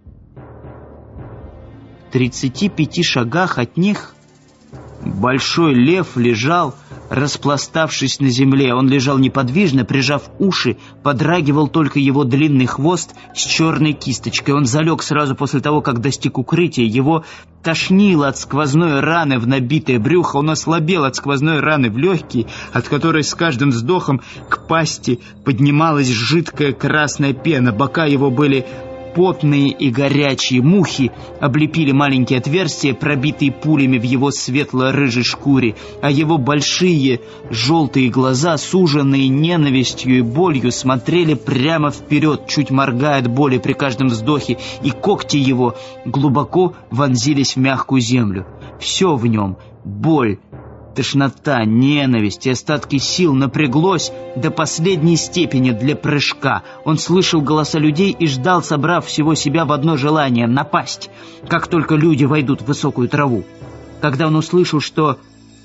В тридцати пяти шагах от них большой лев лежал, распластавшись на земле. Он лежал неподвижно, прижав уши, подрагивал только его длинный хвост с черной кисточкой. Он залег сразу после того, как достиг укрытия. Его тошнило от сквозной раны в набитое брюхо. Он ослабел от сквозной раны в легкие, от которой с каждым вздохом к пасти поднималась жидкая красная пена. Бока его были потные и горячие. Мухи облепили маленькие отверстия, пробитые пулями в его светло-рыжей шкуре, а его большие желтые глаза, суженные ненавистью и болью, смотрели прямо вперед, чуть моргая от боли при каждом вздохе, и когти его глубоко вонзились в мягкую землю. Все в нем — боль, тошнота, ненависть и остатки сил — напряглось до последней степени для прыжка. Он слышал голоса людей и ждал, собрав всего себя в одно желание — напасть, как только люди войдут в высокую траву. Когда он услышал, что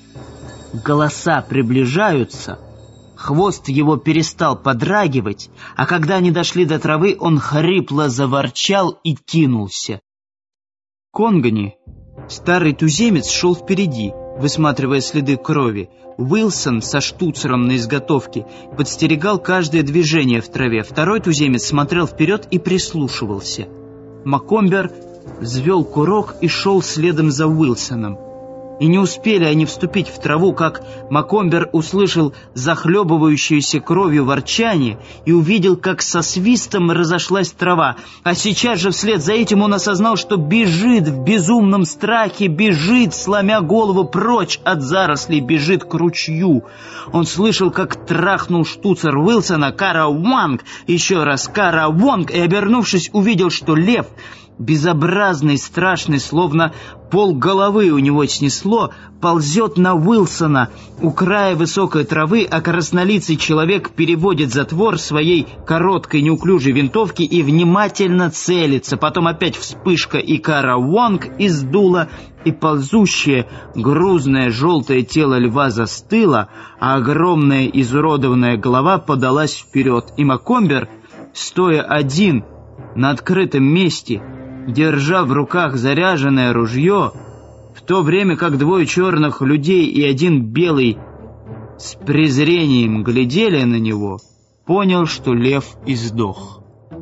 голоса приближаются, хвост его перестал подрагивать, а когда они дошли до травы, он хрипло заворчал и кинулся. Конгани, старый туземец, шел впереди, высматривая следы крови. Уилсон со штуцером на изготовке подстерегал каждое движение в траве. Второй туземец смотрел вперед и прислушивался. Маккомбер взвел курок и шел следом за Уилсоном. И не успели они вступить в траву, как Маккомбер услышал захлебывающееся кровью ворчание и увидел, как со свистом разошлась трава. А сейчас же вслед за этим он осознал, что бежит в безумном страхе, бежит, сломя голову прочь от зарослей, бежит к ручью. Он слышал, как трахнул штуцер Уилсона «Кара-вонг», еще раз «Кара-вонг», и, обернувшись, увидел, что лев, безобразный, страшный, словно полголовы у него снесло, ползет на Уилсона у края высокой травы, а краснолицый человек переводит затвор своей короткой неуклюжей винтовки и внимательно целится. Потом опять вспышка, и «Кара-вонг» из дула, и ползущее грузное желтое тело льва застыло, а огромная изуродованная голова подалась вперед. И Маккомбер, стоя один на открытом месте, держа в руках заряженное ружье, в то время как двое черных людей и один белый с презрением глядели на него, понял, что лев издох.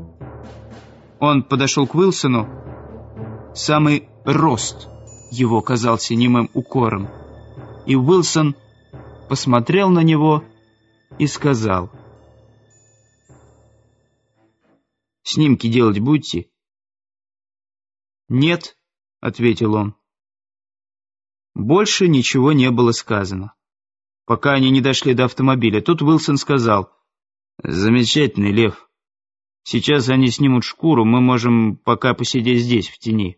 Он подошел к Уилсону. Самый рост его казался немым укором. И Уилсон посмотрел на него и сказал: «Снимки делать будете?» «Нет», — ответил он. Больше ничего не было сказано, пока они не дошли до автомобиля. Тут Уилсон сказал: «Замечательный, лев. Сейчас они снимут шкуру, мы можем пока посидеть здесь, в тени».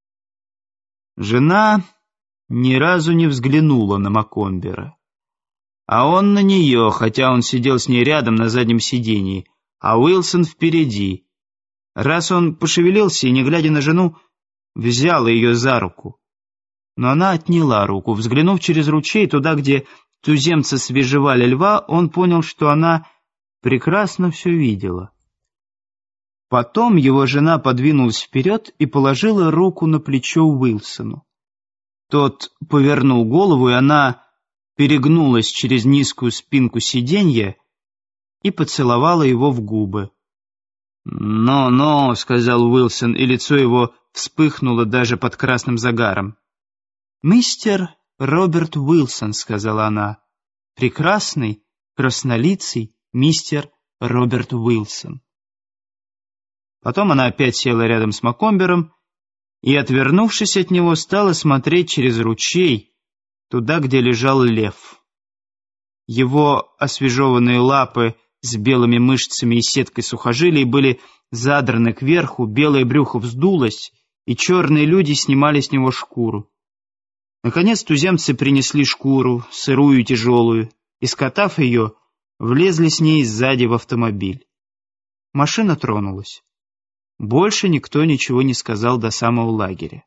Жена ни разу не взглянула на Маккомбера, а он на нее, хотя он сидел с ней рядом на заднем сидении, а Уилсон впереди. Раз он пошевелился и, не глядя на жену, взял ее за руку. Но она отняла руку. Взглянув через ручей туда, где туземцы свежевали льва, он понял, что она прекрасно все видела. Потом его жена подвинулась вперед и положила руку на плечо Уилсону. Тот повернул голову, и она перегнулась через низкую спинку сиденья и поцеловала его в губы. «Но-но», — сказал Уилсон, и лицо его вспыхнуло даже под красным загаром. «Мистер Роберт Уилсон», — сказала она, — «прекрасный, краснолицый мистер Роберт Уилсон». Потом она опять села рядом с Маккомбером и, отвернувшись от него, стала смотреть через ручей, туда, где лежал лев. Его освежеванные лапы с белыми мышцами и сеткой сухожилий были задраны кверху, белое брюхо вздулось, и черные люди снимали с него шкуру. Наконец туземцы принесли шкуру, сырую и тяжелую, и, скатав ее, влезли с ней сзади в автомобиль. Машина тронулась. Больше никто ничего не сказал до самого лагеря.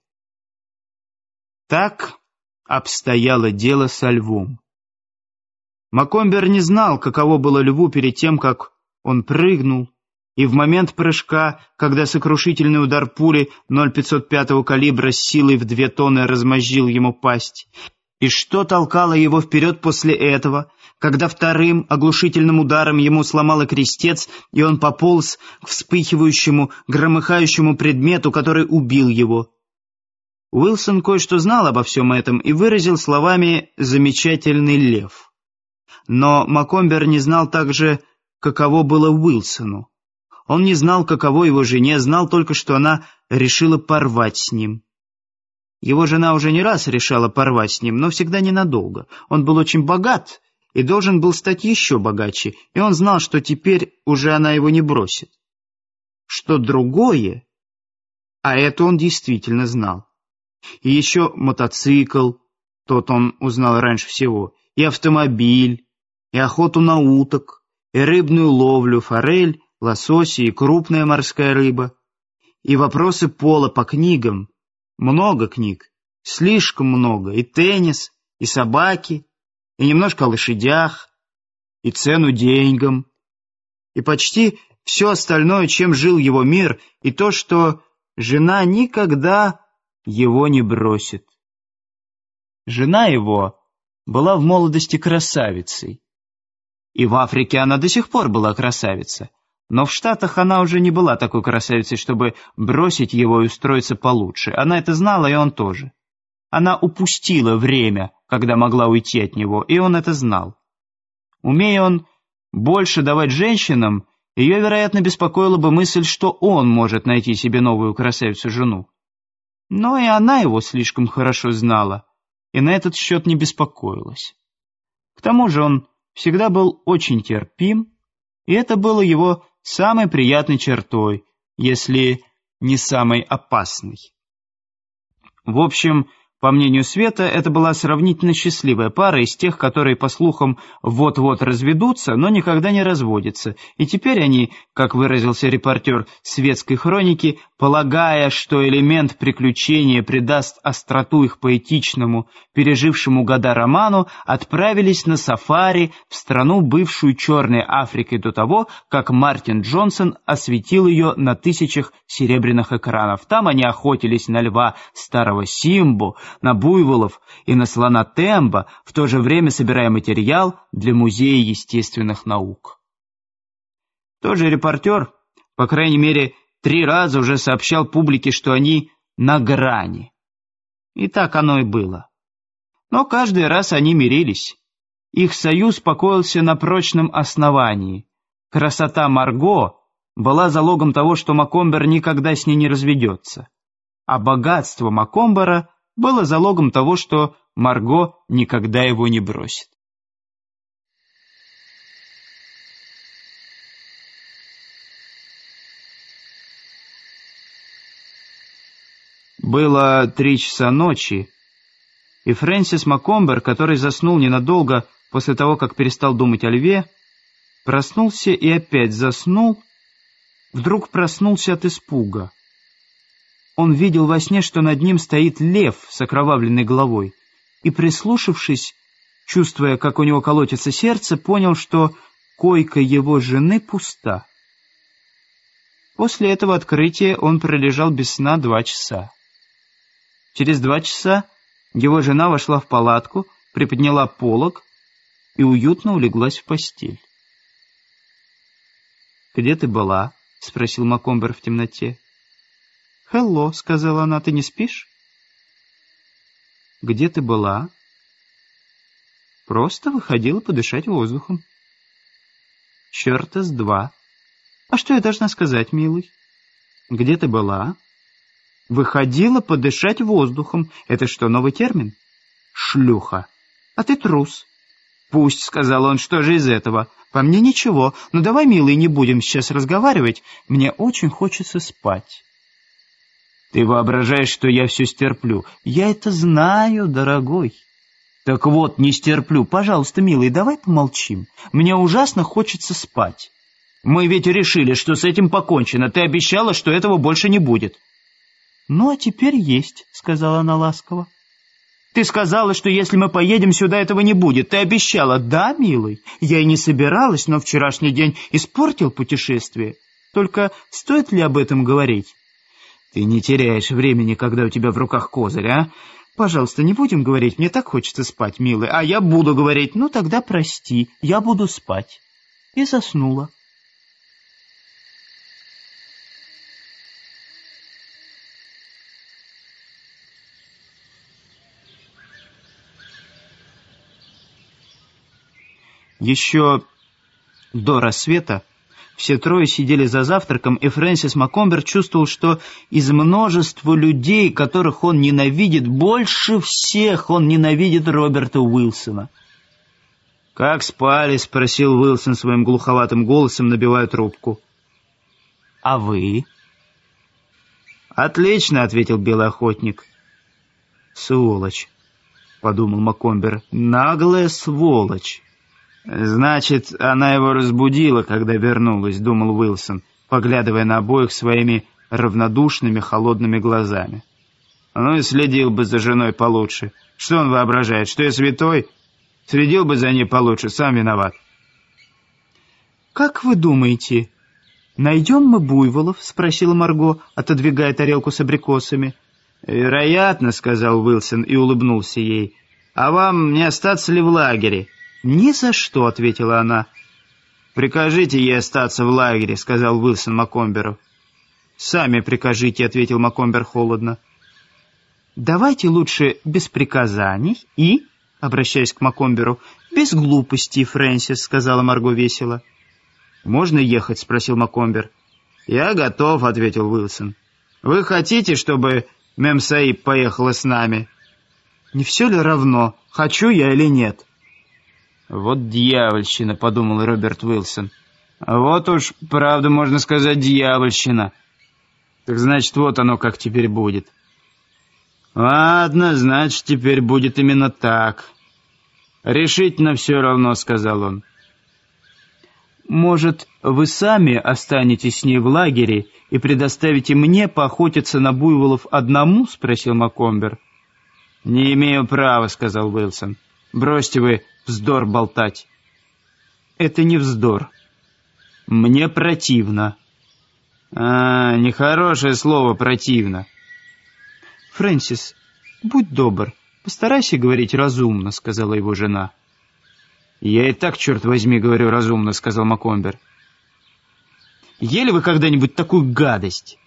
Так обстояло дело со львом. Маккомбер не знал, каково было льву перед тем, как он прыгнул, и в момент прыжка, когда сокрушительный удар пули ноль пятьсот пятого калибра с силой в две тонны размозжил ему пасть, И что толкало его вперед после этого, когда вторым оглушительным ударом ему сломало крестец, и он пополз к вспыхивающему, громыхающему предмету, который убил его? Уилсон кое-что знал обо всем этом и выразил словами «замечательный лев». Но Макомбер не знал также, каково было Уилсону. Он не знал, каково его жене, знал только, что она решила порвать с ним. Его жена уже не раз решала порвать с ним, но всегда ненадолго. Он был очень богат и должен был стать еще богаче, и он знал, что теперь уже она его не бросит. Что другое, а это он действительно знал. И еще мотоцикл, тот он узнал раньше всего, и автомобиль, и охоту на уток, и рыбную ловлю, форель, лососи и крупная морская рыба, и вопросы пола по книгам, много книг, слишком много, и теннис, и собаки, и немножко о лошадях, и цену деньгам, и почти все остальное, чем жил его мир, и то, что жена никогда его не бросит. Жена его была в молодости красавицей, и в Африке она до сих пор была красавица. Но в Штатах она уже не была такой красавицей, чтобы бросить его и устроиться получше. Она это знала, и он тоже. Она упустила время, когда могла уйти от него, и он это знал. Умея он больше давать женщинам, ее, вероятно, беспокоила бы мысль, что он может найти себе новую красавицу-жену. Но и она его слишком хорошо знала, и на этот счет не беспокоилась. К тому же он всегда был очень терпим, и это было его самой приятной чертой, если не самой опасной. В общем, по мнению Света, это была сравнительно счастливая пара из тех, которые, по слухам, вот-вот разведутся, но никогда не разводятся. И теперь они, как выразился репортер светской хроники, полагая, что элемент приключения придаст остроту их поэтичному, пережившему года роману, отправились на сафари в страну, бывшую Черной Африкой до того, как Мартин Джонсон осветил ее на тысячах серебряных экранов. Там они охотились на льва старого Симбу, на буйволов и на слона Темба, в то же время собирая материал для Музея естественных наук. Тот же репортер, по крайней мере, три раза уже сообщал публике, что они на грани. И так оно и было. Но каждый раз они мирились. Их союз покоился на прочном основании. Красота Марго была залогом того, что Макомбер никогда с ней не разведется. А богатство Макомбера было залогом того, что Марго никогда его не бросит. Было три часа ночи, и Фрэнсис Макомбер, который заснул ненадолго после того, как перестал думать о льве, проснулся и опять заснул, вдруг проснулся от испуга. Он видел во сне, что над ним стоит лев с окровавленной головой, и, прислушавшись, чувствуя, как у него колотится сердце, понял, что койка его жены пуста. После этого открытия он пролежал без сна два часа. Через два часа его жена вошла в палатку, приподняла полог и уютно улеглась в постель. «Где ты была?» — спросил Макомбер в темноте. «Хелло», — сказала она, — «ты не спишь?» «Где ты была?» «Просто выходила подышать воздухом». «Черта с два». «А что я должна сказать, милый?» «Где ты была?» «Выходила подышать воздухом». «Это что, новый термин?» «Шлюха». «А ты трус». «Пусть», — сказал он, — «что же из этого?» «По мне ничего, но давай, милый, не будем сейчас разговаривать. Мне очень хочется спать». «Ты воображаешь, что я все стерплю?» «Я это знаю, дорогой». «Так вот, не стерплю. Пожалуйста, милый, давай помолчим. Мне ужасно хочется спать. Мы ведь решили, что с этим покончено. Ты обещала, что этого больше не будет». «Ну, а теперь есть», — сказала она ласково. «Ты сказала, что если мы поедем сюда, этого не будет. Ты обещала». «Да, милый, я и не собиралась, но вчерашний день испортил путешествие. Только стоит ли об этом говорить?» «Ты не теряешь времени, когда у тебя в руках козырь, а? Пожалуйста, не будем говорить, мне так хочется спать, милый. А я буду говорить, ну тогда прости, я буду спать. И заснула. Еще до рассвета все трое сидели за завтраком, и Фрэнсис Маккомбер чувствовал, что из множества людей, которых он ненавидит, больше всех он ненавидит Роберта Уилсона. «Как спали?» — спросил Уилсон своим глуховатым голосом, набивая трубку. «А вы?» «Отлично», — ответил белый охотник. «Сволочь», — подумал Маккомбер, — «наглая сволочь». «Значит, она его разбудила, когда вернулась», — думал Уилсон, поглядывая на обоих своими равнодушными, холодными глазами. «Ну и следил бы за женой получше. Что он воображает, что я святой? Следил бы за ней получше, сам виноват». «Как вы думаете, найдем мы буйволов?» — спросила Марго, отодвигая тарелку с абрикосами. «Вероятно», — сказал Уилсон и улыбнулся ей. «А вам не остаться ли в лагере?» «Ни за что», — ответила она. «Прикажите ей остаться в лагере», — сказал Уилсон Маккомберу. «Сами прикажите», — ответил Маккомбер холодно. «Давайте лучше без приказаний и...» — обращаясь к Маккомберу. «Без глупостей, Фрэнсис», — сказала Марго весело. «Можно ехать?» — спросил Маккомбер. «Я готов», — ответил Уилсон. «Вы хотите, чтобы Мем Саиб поехала с нами?» «Не все ли равно, хочу я или нет?» «Вот дьявольщина», — подумал Роберт Уилсон. «Вот уж, правда, можно сказать, дьявольщина. Так значит, вот оно как теперь будет». «Ладно, значит, теперь будет именно так. Решительно все равно», — сказал он. «Может, вы сами останетесь с ней в лагере и предоставите мне поохотиться на буйволов одному?» — спросил Маккомбер. «Не имею права», — сказал Уилсон. «Бросьте вы вздор болтать». «Это не вздор. Мне противно». «А, нехорошее слово «противно». «Фрэнсис, будь добр, постарайся говорить разумно», — сказала его жена. «Я и так, черт возьми, говорю разумно», — сказал Маккомбер. «Ели вы когда-нибудь такую гадость?»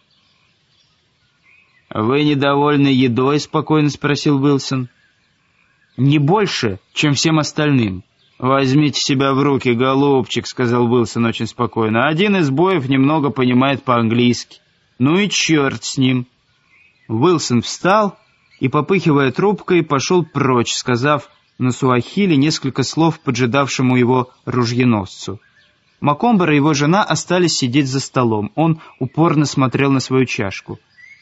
«Вы недовольны едой?» — спокойно спросил Уилсон. «Не больше, чем всем остальным». «Возьмите себя в руки, голубчик», — сказал Уилсон очень спокойно. «Один из боев немного понимает по-английски. Ну и черт с ним». Уилсон встал и, попыхивая трубкой, пошел прочь, сказав на суахили несколько слов поджидавшему его ружьеносцу. Маккомбер и его жена остались сидеть за столом. Он упорно смотрел на свою чашку.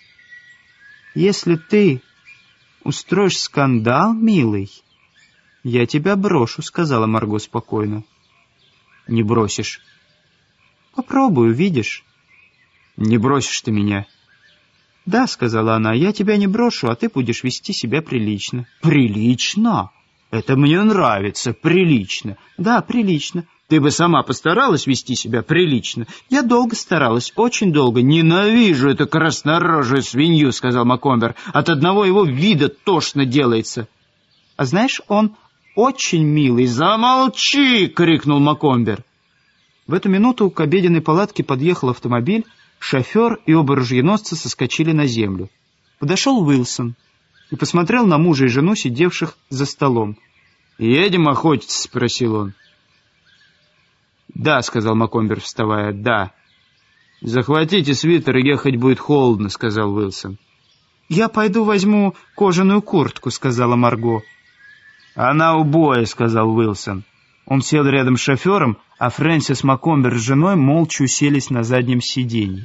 «Если ты устроишь скандал, милый, я тебя брошу», — сказала Марго спокойно. «Не бросишь». «Попробуй, увидишь». «Не бросишь ты меня». «Да», — сказала она, — «я тебя не брошу, а ты будешь вести себя прилично». «Прилично? Это мне нравится, прилично». «Да, прилично». «Ты бы сама постаралась вести себя прилично?» «Я долго старалась, очень долго». «Ненавижу эту краснорожую свинью», — сказал Маккомбер. «От одного его вида тошно делается». «А знаешь, он очень милый». «Замолчи!» — крикнул Маккомбер. В эту минуту к обеденной палатке подъехал автомобиль, шофер и оба ружьеносца соскочили на землю. Подошел Уилсон и посмотрел на мужа и жену, сидевших за столом. «Едем охотиться?» — спросил он. «Да», — сказал Маккомбер, вставая, — «да». «Захватите свитер, ехать будет холодно», — сказал Уилсон. «Я пойду возьму кожаную куртку», — сказала Марго. «Она убоя», — сказал Уилсон. Он сел рядом с шофером, а Фрэнсис Маккомбер с женой молча уселись на заднем сиденье.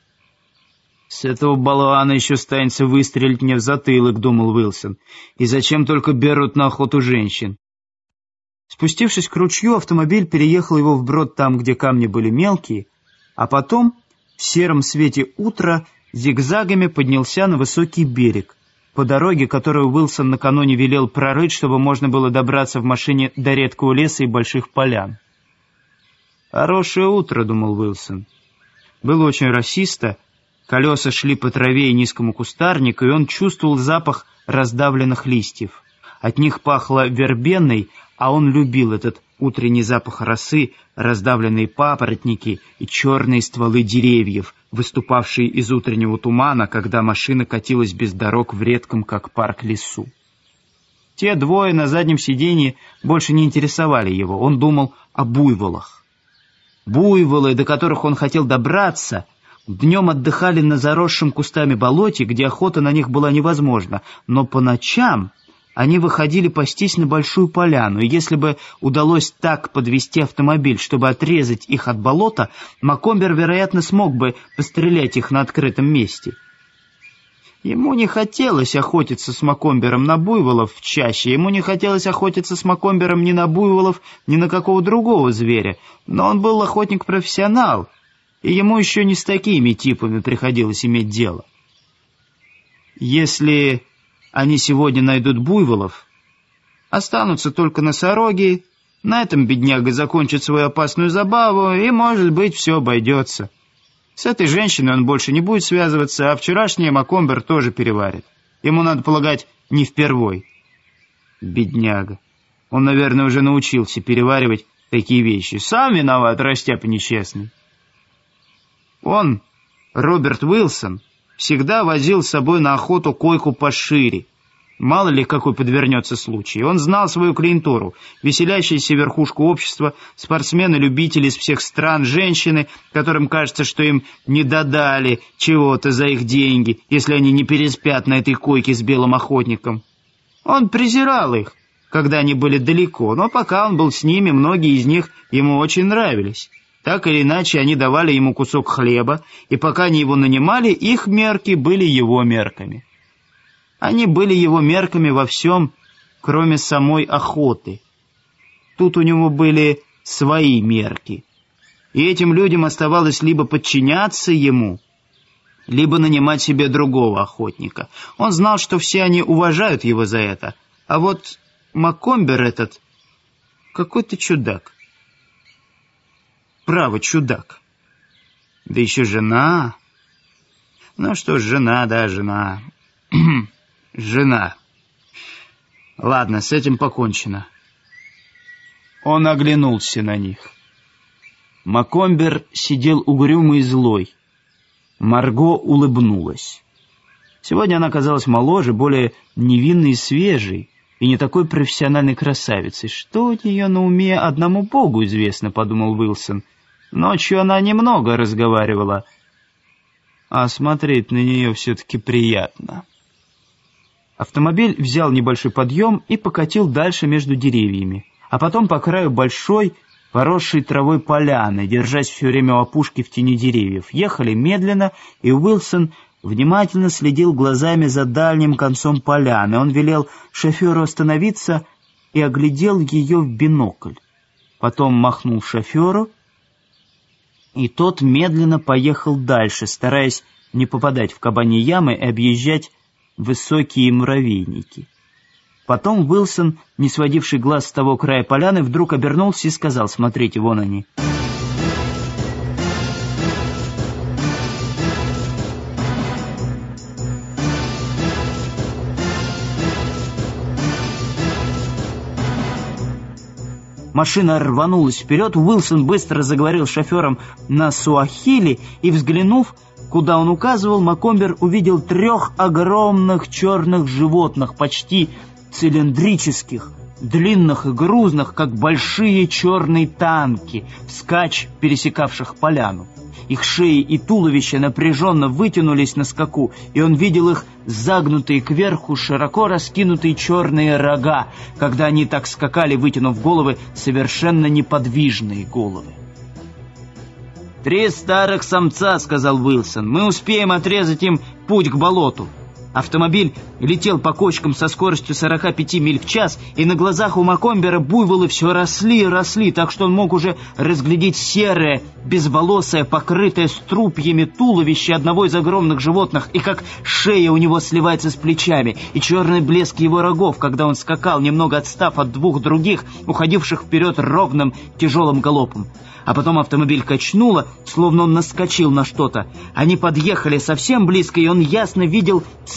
«С этого болвана еще станется выстрелить мне в затылок», — думал Уилсон. «И зачем только берут на охоту женщин?» Спустившись к ручью, автомобиль переехал его вброд там, где камни были мелкие, а потом в сером свете утра зигзагами поднялся на высокий берег, по дороге, которую Уилсон накануне велел прорыть, чтобы можно было добраться в машине до редкого леса и больших полян. «Хорошее утро», — думал Уилсон. Было очень росисто, колеса шли по траве и низкому кустарнику, и он чувствовал запах раздавленных листьев. От них пахло вербеной, а он любил этот утренний запах росы, раздавленные папоротники и черные стволы деревьев, выступавшие из утреннего тумана, когда машина катилась без дорог в редком, как парк, лесу. Те двое на заднем сиденье больше не интересовали его. Он думал о буйволах. Буйволы, до которых он хотел добраться, днем отдыхали на заросшем кустами болоте, где охота на них была невозможна, но по ночам они выходили пастись на большую поляну, и если бы удалось так подвести автомобиль, чтобы отрезать их от болота, Макомбер, вероятно, смог бы пострелять их на открытом месте. Ему не хотелось охотиться с Макомбером на буйволов в чаще, ему не хотелось охотиться с Макомбером ни на буйволов, ни на какого другого зверя, но он был охотник-профессионал, и ему еще не с такими типами приходилось иметь дело. Если они сегодня найдут буйволов, останутся только носороги, на этом бедняга закончит свою опасную забаву, и, может быть, все обойдется. С этой женщиной он больше не будет связываться, а вчерашний Макомбер тоже переварит. Ему, надо полагать, не впервой. Бедняга. Он, наверное, уже научился переваривать такие вещи. Сам виноват, растяпа несчастный. Он, Роберт Уилсон, всегда возил с собой на охоту койку пошире. Мало ли какой подвернется случай. Он знал свою клиентуру. Веселящаяся верхушка общества, спортсмены-любители из всех стран, женщины, которым кажется, что им не додали чего-то за их деньги, если они не переспят на этой койке с белым охотником. Он презирал их, когда они были далеко, но пока он был с ними, многие из них ему очень нравились. Так или иначе, они давали ему кусок хлеба, и пока они его нанимали, их мерки были его мерками. Они были его мерками во всем, кроме самой охоты. Тут у него были свои мерки. И этим людям оставалось либо подчиняться ему, либо нанимать себе другого охотника. Он знал, что все они уважают его за это. А вот Макомбер этот какой-то чудак. Право, чудак. Да еще жена. Ну что ж, жена, да, жена. Жена. Ладно, с этим покончено. Он оглянулся на них. Макомбер сидел угрюмый и злой. Марго улыбнулась. Сегодня она казалась моложе, более невинной и свежей, и не такой профессиональной красавицей. Что у нее на уме, одному Богу известно, подумал Уилсон. Ночью она немного разговаривала, а смотреть на нее все-таки приятно. Автомобиль взял небольшой подъем и покатил дальше между деревьями, а потом по краю большой, поросшей травой поляны, держась все время у опушки в тени деревьев. Ехали медленно, и Уилсон внимательно следил глазами за дальним концом поляны. Он велел шоферу остановиться и оглядел ее в бинокль. Потом махнул шоферу, и тот медленно поехал дальше, стараясь не попадать в кабаньи ямы и объезжать высокие муравейники. Потом Уилсон, не сводивший глаз с того края поляны, вдруг обернулся и сказал: «Смотрите, вон они». Машина рванулась вперед, Уилсон быстро заговорил с шофером на суахили, и, взглянув, куда он указывал, Макомбер увидел трех огромных черных животных, почти цилиндрических, длинных и грузных, как большие черные танки, вскачь пересекавших поляну. Их шеи и туловища напряженно вытянулись на скаку, и он видел их загнутые кверху, широко раскинутые черные рога, когда они так скакали, вытянув головы, совершенно неподвижные головы. «Три старых самца», — сказал Уилсон. «Мы успеем отрезать им путь к болоту». Автомобиль летел по кочкам со скоростью сорок пять миль в час, и на глазах у Макомбера буйволы все росли и росли, так что он мог уже разглядеть серое, безволосое, покрытое струпьями туловище одного из огромных животных, и как шея у него сливается с плечами, и черный блеск его рогов, когда он скакал, немного отстав от двух других, уходивших вперед ровным тяжелым галопом. А потом автомобиль качнуло, словно он наскочил на что-то. Они подъехали совсем близко, и он ясно видел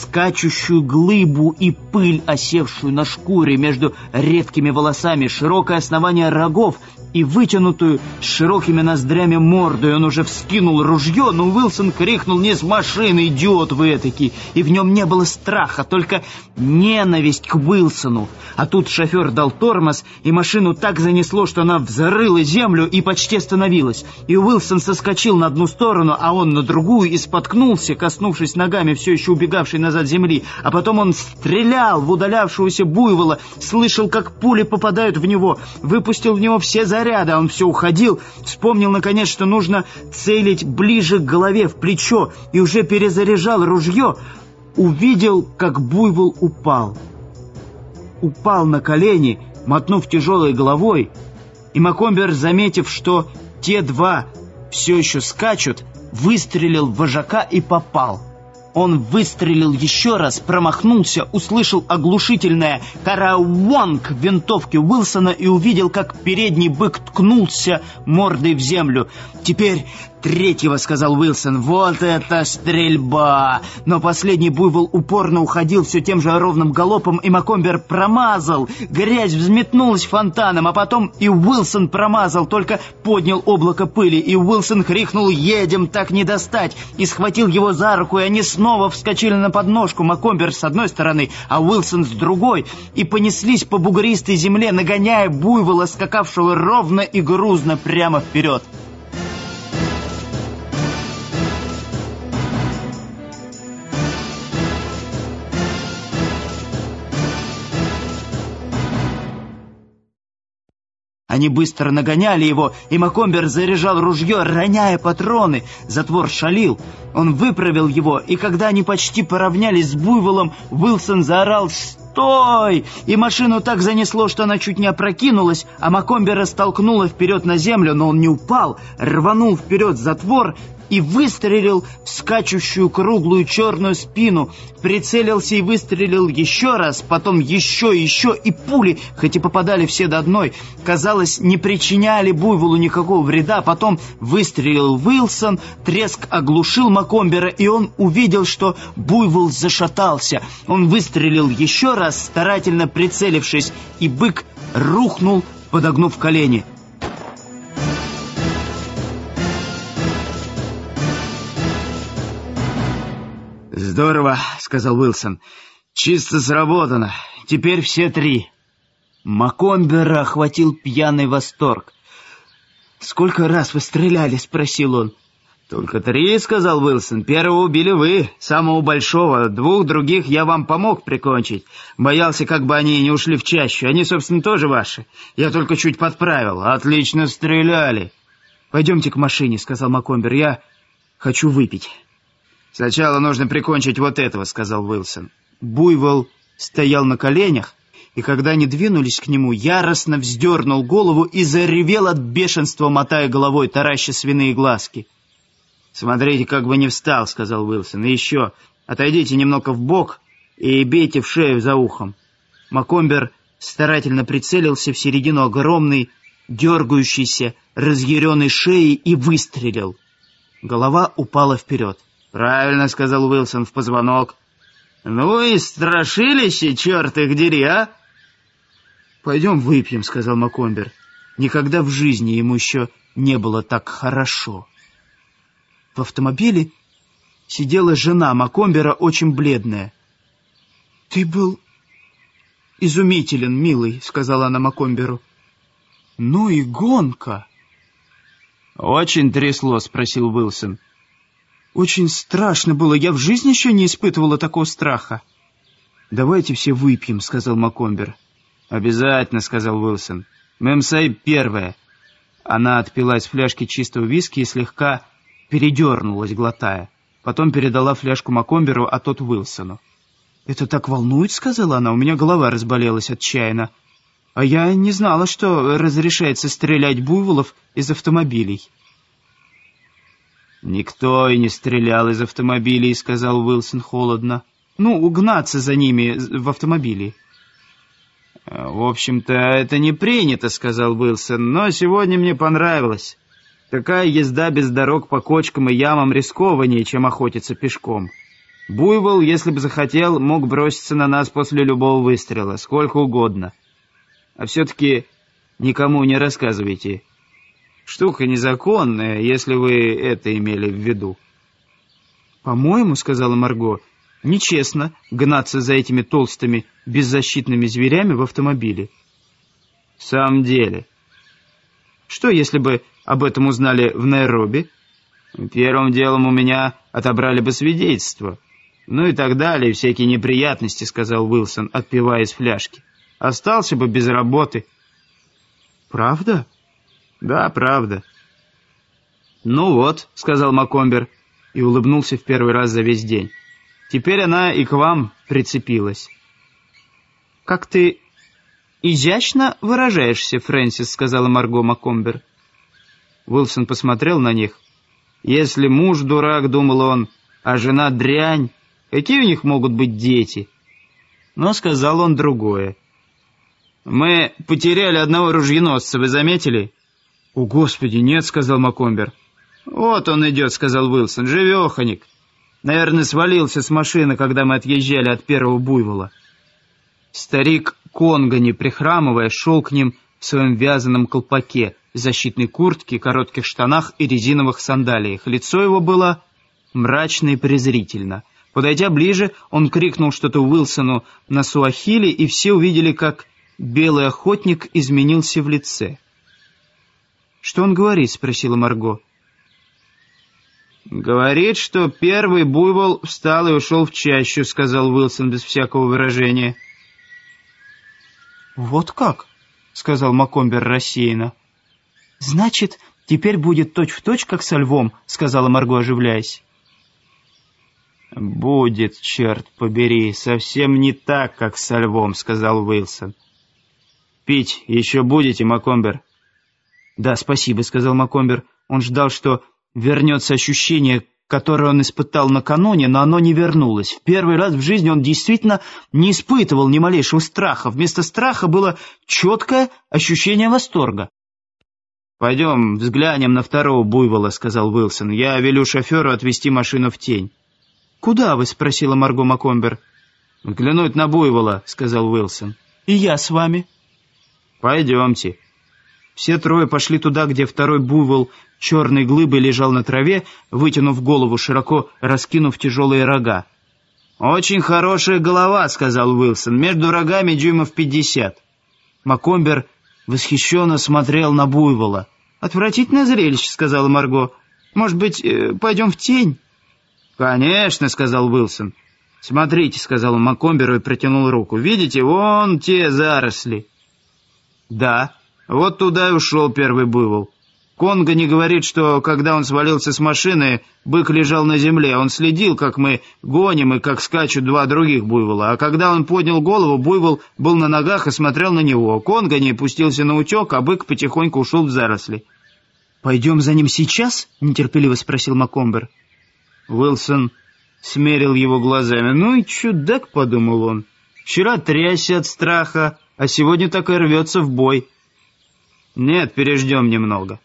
скачущую глыбу и пыль, осевшую на шкуре между редкими волосами, широкое основание рогов и вытянутую с широкими ноздрями морду. И он уже вскинул ружье, но Уилсон крикнул: «Не с машины, идиот вы этакий!» И в нем не было страха, только ненависть к Уилсону. А тут шофер дал тормоз, и машину так занесло, что она взрыла землю и почти остановилась. И Уилсон соскочил на одну сторону, а он на другую, и споткнулся, коснувшись ногами все еще убегавшей назад земли. А потом он стрелял в удалявшегося буйвола, слышал, как пули попадают в него, выпустил в него все заряды. Ряда, он все уходил, вспомнил наконец, что нужно целить ближе к голове, в плечо, и уже перезаряжал ружье, увидел, как буйвол упал. Упал на колени, мотнув тяжелой головой, и Макомбер, заметив, что те два все еще скачут, выстрелил в вожака и попал. Он выстрелил еще раз, промахнулся, услышал оглушительное «карауанг» винтовки Уилсона и увидел, как передний бык ткнулся мордой в землю. «Теперь третьего», — сказал Уилсон. «Вот это стрельба!» Но последний буйвол упорно уходил все тем же ровным галопом, и Макомбер промазал. Грязь взметнулась фонтаном, а потом и Уилсон промазал, только поднял облако пыли, и Уилсон крикнул: «Едем, так не достать!» и схватил его за руку, и они снова вскочили на подножку, Макомбер с одной стороны, а Уилсон с другой, и понеслись по бугристой земле, нагоняя буйвола, скакавшего ровно и грузно прямо вперед. Они быстро нагоняли его, и Макомбер заряжал ружье, роняя патроны. Затвор шалил. Он выправил его, и когда они почти поравнялись с буйволом, Уилсон заорал «Стой!» И машину так занесло, что она чуть не опрокинулась, а Макомбера столкнуло вперед на землю, но он не упал, рванул вперед затвор и выстрелил в скачущую круглую черную спину, прицелился и выстрелил еще раз, потом еще и еще, и пули, хоть и попадали все до одной, казалось, не причиняли буйволу никакого вреда. Потом выстрелил Уилсон, треск оглушил Макомбера, и он увидел, что буйвол зашатался. Он выстрелил еще раз, старательно прицелившись, и бык рухнул, подогнув колени. «Здорово», — сказал Уилсон. «Чисто сработано. Теперь все три». Макомбера охватил пьяный восторг. «Сколько раз вы стреляли?» — спросил он. «Только три», — сказал Уилсон. «Первого убили вы, самого большого. Двух других я вам помог прикончить. Боялся, как бы они не ушли в чащу. Они, собственно, тоже ваши. Я только чуть подправил. Отлично стреляли». «Пойдемте к машине», — сказал Макомбер. «Я хочу выпить». «Сначала нужно прикончить вот этого», — сказал Уилсон. Буйвол стоял на коленях, и когда они двинулись к нему, яростно вздернул голову и заревел от бешенства, мотая головой, тараща свиные глазки. «Смотрите, как бы не встал», — сказал Уилсон. «И еще, отойдите немного вбок и бейте в шею за ухом». Макомбер старательно прицелился в середину огромной, дергающейся, разъяренной шеи и выстрелил. Голова упала вперед. «Правильно», — сказал Уилсон, — «в позвонок». «Ну и страшилище, черт их дери, а!» «Пойдем выпьем», — сказал Макомбер. Никогда в жизни ему еще не было так хорошо. В автомобиле сидела жена Макомбера, очень бледная. «Ты был изумителен, милый», — сказала она Макомберу. «Ну и гонка!» «Очень трясло?» — спросил Уилсон. «Очень страшно было. Я в жизни еще не испытывала такого страха». «Давайте все выпьем», — сказал Макомбер. «Обязательно», — сказал Уилсон. «Мемсай первая». Она отпила из фляжки чистого виски и слегка передернулась, глотая. Потом передала фляжку Макомберу, а тот Уилсону. «Это так волнует», — сказала она. «У меня голова разболелась отчаянно. А я не знала, что разрешается стрелять буйволов из автомобилей». «Никто и не стрелял из автомобилей», — сказал Уилсон холодно. «Ну, угнаться за ними в автомобиле». «В общем-то, это не принято», — сказал Уилсон, — «но сегодня мне понравилось. Такая езда без дорог по кочкам и ямам рискованнее, чем охотиться пешком». Буйвол, если бы захотел, мог броситься на нас после любого выстрела, сколько угодно. А все-таки никому не рассказывайте. Штука незаконная, если вы это имели в виду. «По-моему, — сказала Марго, — нечестно гнаться за этими толстыми беззащитными зверями в автомобиле». «В самом деле». «Что, если бы об этом узнали в Найроби?» «Первым делом у меня отобрали бы свидетельство. Ну и так далее, всякие неприятности», — сказал Уилсон, отпивая из фляжки. «Остался бы без работы». «Правда?» «Да, правда». «Ну вот», — сказал Маккомбер и улыбнулся в первый раз за весь день. «Теперь она и к вам прицепилась». «Как ты изящно выражаешься, Фрэнсис», — сказала Марго Маккомбер. Уилсон посмотрел на них. «Если муж дурак, — думал он, — а жена дрянь, какие у них могут быть дети?» Но сказал он другое. «Мы потеряли одного ружьеносца, вы заметили?» «О, Господи, нет», — сказал Маккомбер. «Вот он идет», — сказал Уилсон, — «живеханик. Наверное, свалился с машины, когда мы отъезжали от первого буйвола». Старик Конгани, прихрамывая, шел к ним в своем вязаном колпаке, защитной куртке, коротких штанах и резиновых сандалиях. Лицо его было мрачно и презрительно. Подойдя ближе, он крикнул что-то Уилсону на суахили, и все увидели, как белый охотник изменился в лице. «Что он говорит?» — спросила Марго. «Говорит, что первый буйвол встал и ушел в чащу», — сказал Уилсон без всякого выражения. «Вот как?» — сказал Маккомбер рассеянно. «Значит, теперь будет точь-в-точь, как со львом», — сказала Марго, оживляясь. «Будет, черт побери, совсем не так, как со львом», — сказал Уилсон. «Пить еще будете, Маккомбер?» «Да, спасибо», — сказал Маккомбер. Он ждал, что вернется ощущение, которое он испытал накануне, но оно не вернулось. В первый раз в жизни он действительно не испытывал ни малейшего страха. Вместо страха было четкое ощущение восторга. «Пойдем взглянем на второго буйвола», — сказал Уилсон. «Я велю шоферу отвезти машину в тень». «Куда вы?» — спросила Марго Маккомбер. «Взглянуть на буйвола», — сказал Уилсон. «И я с вами». «Пойдемте». Все трое пошли туда, где второй буйвол черной глыбой лежал на траве, вытянув голову, широко раскинув тяжелые рога. «Очень хорошая голова», — сказал Уилсон, — «между рогами дюймов пятьдесят». Маккомбер восхищенно смотрел на буйвола. «Отвратительное зрелище», — сказала Марго. «Может быть, пойдем в тень?» «Конечно», — сказал Уилсон. «Смотрите», — сказал он Маккомберу и протянул руку. «Видите, вон те заросли». «Да, вот туда и ушел первый буйвол. Конгани говорит, что когда он свалился с машины, бык лежал на земле. Он следил, как мы гоним и как скачут два других буйвола. А когда он поднял голову, буйвол был на ногах и смотрел на него. Конгани пустился на утек, а бык потихоньку ушел в заросли». «Пойдем за ним сейчас?» — нетерпеливо спросил Маккомбер. Уилсон смерил его глазами. «Ну и чудак», — подумал он. «Вчера трясся от страха, а сегодня так и рвется в бой». «Нет, переждем немного».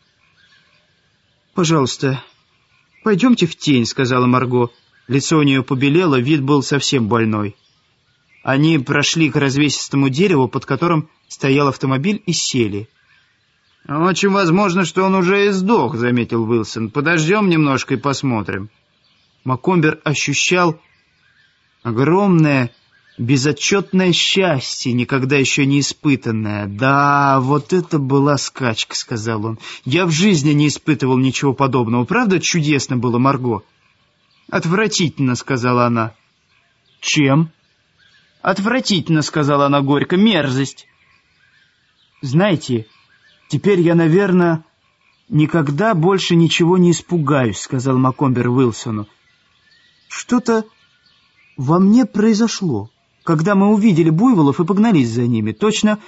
«Пожалуйста, пойдемте в тень», — сказала Марго. Лицо у нее побелело, вид был совсем больной. Они прошли к развесистому дереву, под которым стоял автомобиль, и сели. «Очень возможно, что он уже и сдох», — заметил Уилсон. «Подождем немножко и посмотрим». Маккомбер ощущал огромное, безотчетное счастье, никогда еще не испытанное. «Да, вот это была скачка», — сказал он. «Я в жизни не испытывал ничего подобного. Правда, чудесно было, Марго?» «Отвратительно», — сказала она. «Чем?» «Отвратительно», — сказала она горько. «Мерзость». «Знаете, теперь я, наверное, никогда больше ничего не испугаюсь», — сказал Маккомбер Уилсону. «Что-то во мне произошло, когда мы увидели буйволов и погнались за ними. Точно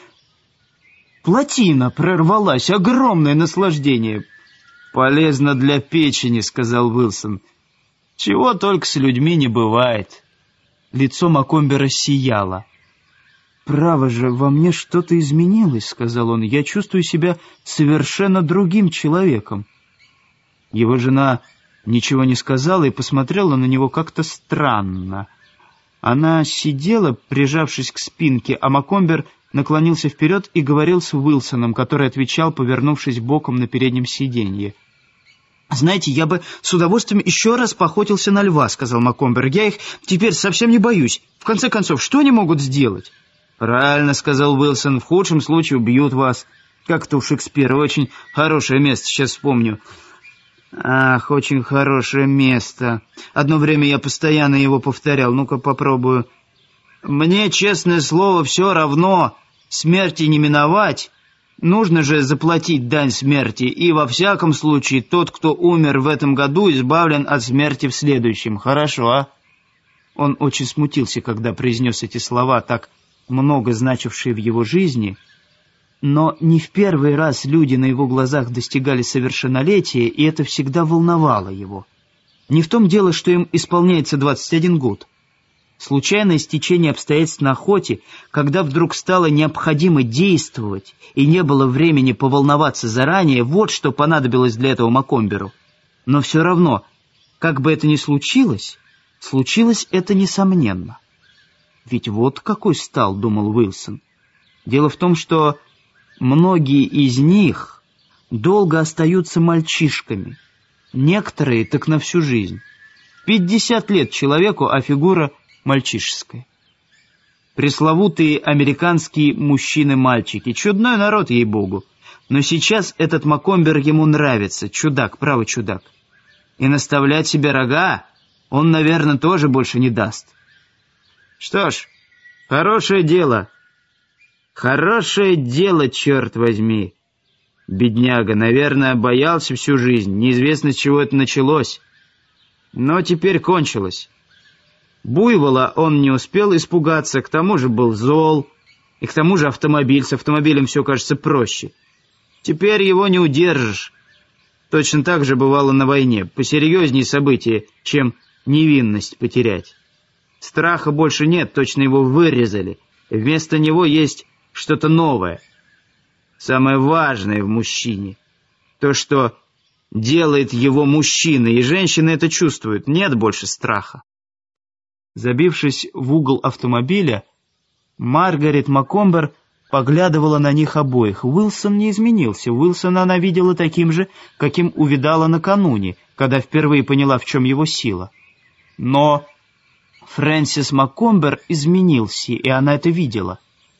плотина прорвалась, огромное наслаждение». «Полезно для печени», — сказал Уилсон. «Чего только с людьми не бывает». Лицо Маккомбера сияло. «Право же, во мне что-то изменилось», — сказал он. «Я чувствую себя совершенно другим человеком». Его жена ничего не сказала и посмотрела на него как-то странно. Она сидела, прижавшись к спинке, а Макомбер наклонился вперед и говорил с Уилсоном, который отвечал, повернувшись боком на переднем сиденье. «Знаете, я бы с удовольствием еще раз поохотился на льва», — сказал Макомбер. «Я их теперь совсем не боюсь. В конце концов, что они могут сделать?» «Правильно», — сказал Уилсон, — «в худшем случае убьют вас. Как-то у Шекспира очень хорошее место, сейчас вспомню». «Ах, очень хорошее место. Одно время я постоянно его повторял. Ну-ка попробую. Мне, честное слово, все равно. Смерти не миновать. Нужно же заплатить дань смерти. И во всяком случае, тот, кто умер в этом году, избавлен от смерти в следующем. Хорошо, а?» Он очень смутился, когда произнес эти слова, так много значившие в его жизни. Но не в первый раз люди на его глазах достигали совершеннолетия, и это всегда волновало его. Не в том дело, что им исполняется двадцать один год. Случайное стечение обстоятельств на охоте, когда вдруг стало необходимо действовать, и не было времени поволноваться заранее, вот что понадобилось для этого Макомберу. Но все равно, как бы это ни случилось, случилось это несомненно. «Ведь вот какой стал», — думал Уилсон. Дело в том, что многие из них долго остаются мальчишками, некоторые так на всю жизнь. Пятьдесят лет человеку, а фигура мальчишеская. Пресловутые американские мужчины-мальчики. Чудной народ, ей-богу. Но сейчас этот Макомбер ему нравится. Чудак, право чудак. И наставлять себе рога он, наверное, тоже больше не даст. Что ж, хорошее дело. Хорошее дело, черт возьми. Бедняга, наверное, боялся всю жизнь. Неизвестно, с чего это началось. Но теперь кончилось. Буйвола он не успел испугаться, к тому же был зол. И к тому же автомобиль. С автомобилем все кажется проще. Теперь его не удержишь. Точно так же бывало на войне. Посерьезнее события, чем невинность потерять. Страха больше нет, точно его вырезали. Вместо него есть что-то новое. Самое важное в мужчине. То, что делает его мужчиной, и женщины это чувствуют. Нет больше страха. Забившись в угол автомобиля, Маргарет Макомбер поглядывала на них обоих. Уилсон не изменился. Уилсона она видела таким же, каким увидала накануне, когда впервые поняла, в чем его сила. Но Фрэнсис Макомбер изменился, и она это видела.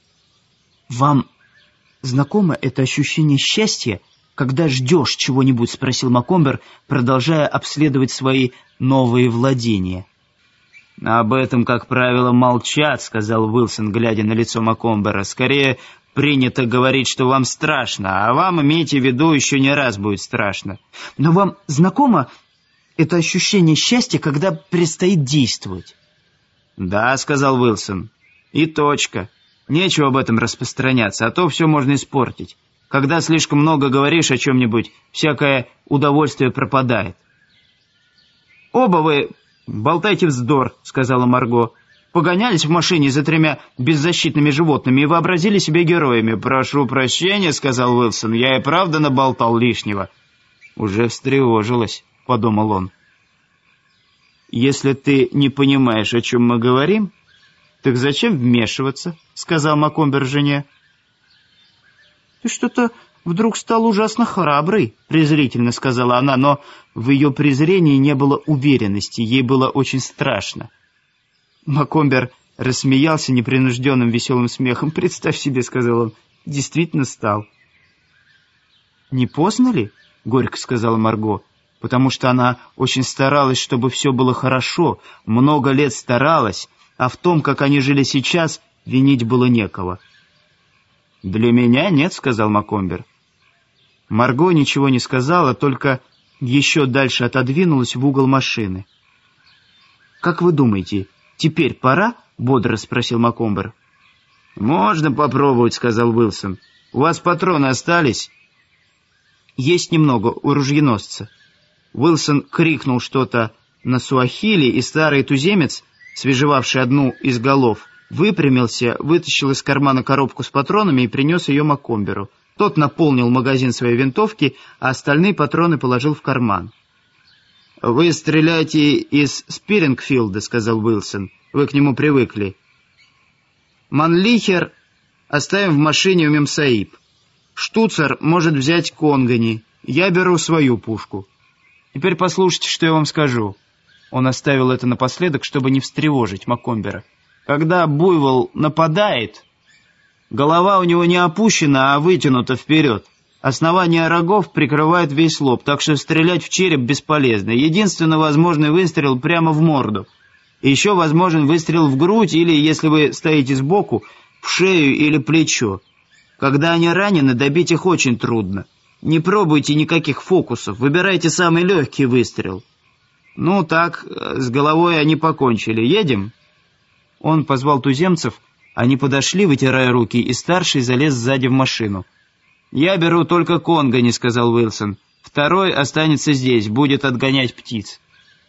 «Вам знакомо это ощущение счастья, когда ждешь чего-нибудь?» — спросил Макомбер, продолжая обследовать свои новые владения. «Об этом, как правило, молчат», — сказал Уилсон, глядя на лицо Макомбера. «Скорее принято говорить, что вам страшно, а вам, имейте в виду, еще не раз будет страшно». «Но вам знакомо это ощущение счастья, когда предстоит действовать?» «Да», — сказал Уилсон, — «и точка. Нечего об этом распространяться, а то все можно испортить. Когда слишком много говоришь о чем-нибудь, всякое удовольствие пропадает». «Оба вы болтайте вздор», — сказала Марго. «Погонялись в машине за тремя беззащитными животными и вообразили себя героями». «Прошу прощения», — сказал Уилсон, — «я и правда наболтал лишнего». «Уже встревожилась», — подумал он. «Если ты не понимаешь, о чем мы говорим, так зачем вмешиваться?» — сказал Макомбер жене. «Ты что-то вдруг стал ужасно храбрый», — презрительно сказала она, но в ее презрении не было уверенности, ей было очень страшно. Макомбер рассмеялся непринужденным веселым смехом. «Представь себе», — сказал он, — «действительно стал». «Не поздно ли?» — горько сказала Марго, потому что она очень старалась, чтобы все было хорошо, много лет старалась, а в том, как они жили сейчас, винить было некого. «Для меня нет», — сказал Макомбер. Марго ничего не сказала, только еще дальше отодвинулась в угол машины. «Как вы думаете, теперь пора?» — бодро спросил Макомбер. «Можно попробовать», — сказал Уилсон. «У вас патроны остались?» «Есть немного, у ружьеносца». Уилсон крикнул что-то на суахили, и старый туземец, свежевавший одну из голов, выпрямился, вытащил из кармана коробку с патронами и принес ее Макомберу. Тот наполнил магазин своей винтовки, а остальные патроны положил в карман. «Вы стреляете из Спирингфилда», — сказал Уилсон. «Вы к нему привыкли. Манлихер оставим в машине у Мемсаиб. Штуцер может взять Конгани. Я беру свою пушку». «Теперь послушайте, что я вам скажу». Он оставил это напоследок, чтобы не встревожить Макомбера. «Когда буйвол нападает, голова у него не опущена, а вытянута вперед. Основание рогов прикрывает весь лоб, так что стрелять в череп бесполезно. Единственно возможный выстрел прямо в морду. И еще возможен выстрел в грудь или, если вы стоите сбоку, в шею или плечо. Когда они ранены, добить их очень трудно. Не пробуйте никаких фокусов, выбирайте самый легкий выстрел». «Ну так, с головой они покончили. Едем?» Он позвал туземцев, они подошли, вытирая руки, и старший залез сзади в машину. «Я беру только Конгани», — сказал Уилсон. «Второй останется здесь, будет отгонять птиц».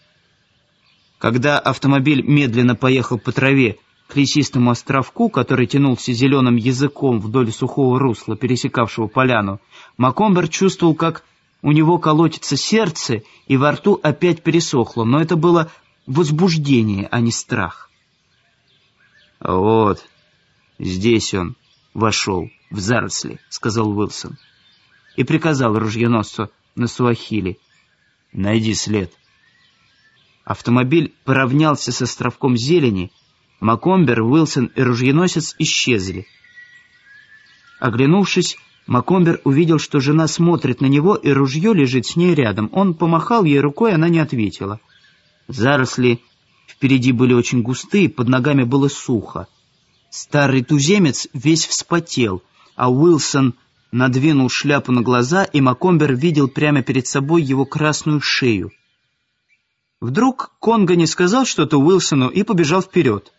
Когда автомобиль медленно поехал по траве к лесистому островку, который тянулся зеленым языком вдоль сухого русла, пересекавшего поляну, Макомбер чувствовал, как у него колотится сердце, и во рту опять пересохло, но это было возбуждение, а не страх. «Вот, здесь он вошел в заросли», — сказал Уилсон. И приказал ружьеносцу на суахили: «Найди след». Автомобиль поравнялся с островком зелени. Макомбер, Уилсон и ружьеносец исчезли. Оглянувшись, Макомбер увидел, что жена смотрит на него, и ружье лежит с ней рядом. Он помахал ей рукой, она не ответила. Заросли впереди были очень густые, под ногами было сухо. Старый туземец весь вспотел, а Уилсон надвинул шляпу на глаза, и Макомбер видел прямо перед собой его красную шею. Вдруг Конгани сказал что-то Уилсону и побежал вперед.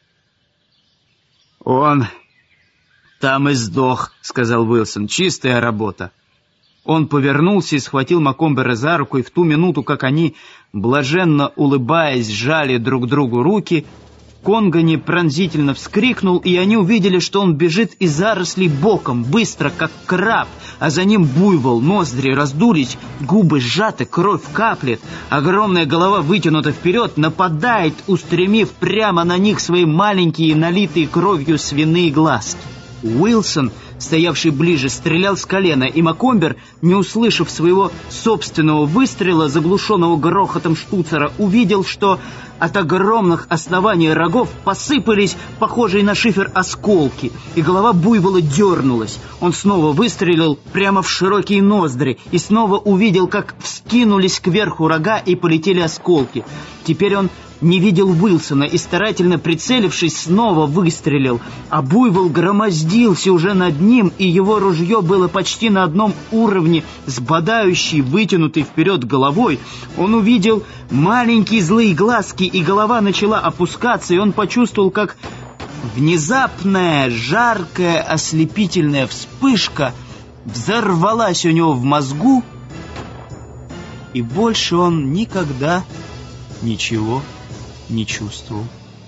«Он там и сдох», — сказал Уилсон. «Чистая работа». Он повернулся и схватил Макомбера за руку, и в ту минуту, как они, блаженно улыбаясь, сжали друг другу руки, Конгани пронзительно вскрикнул, и они увидели, что он бежит из зарослей боком, быстро, как краб, а за ним буйвол, ноздри раздулись, губы сжаты, кровь каплет, огромная голова вытянута вперед, нападает, устремив прямо на них свои маленькие, налитые кровью свиные глазки. Уилсон, стоявший ближе, стрелял с колена, и Макомбер, не услышав своего собственного выстрела, заглушенного грохотом штуцера, увидел, что от огромных оснований рогов посыпались похожие на шифер осколки, и голова буйвола дернулась. Он снова выстрелил прямо в широкие ноздри и снова увидел, как вскинулись кверху рога и полетели осколки. Теперь он не видел Уилсона и, старательно прицелившись, снова выстрелил, а буйвол громоздился уже над ним, и его ружье было почти на одном уровне с бодающей, вытянутой вперед головой. Он увидел маленькие злые глазки, и голова начала опускаться, и он почувствовал, как внезапная, жаркая, ослепительная вспышка взорвалась у него в мозгу, и больше он никогда ничего не чувствовал.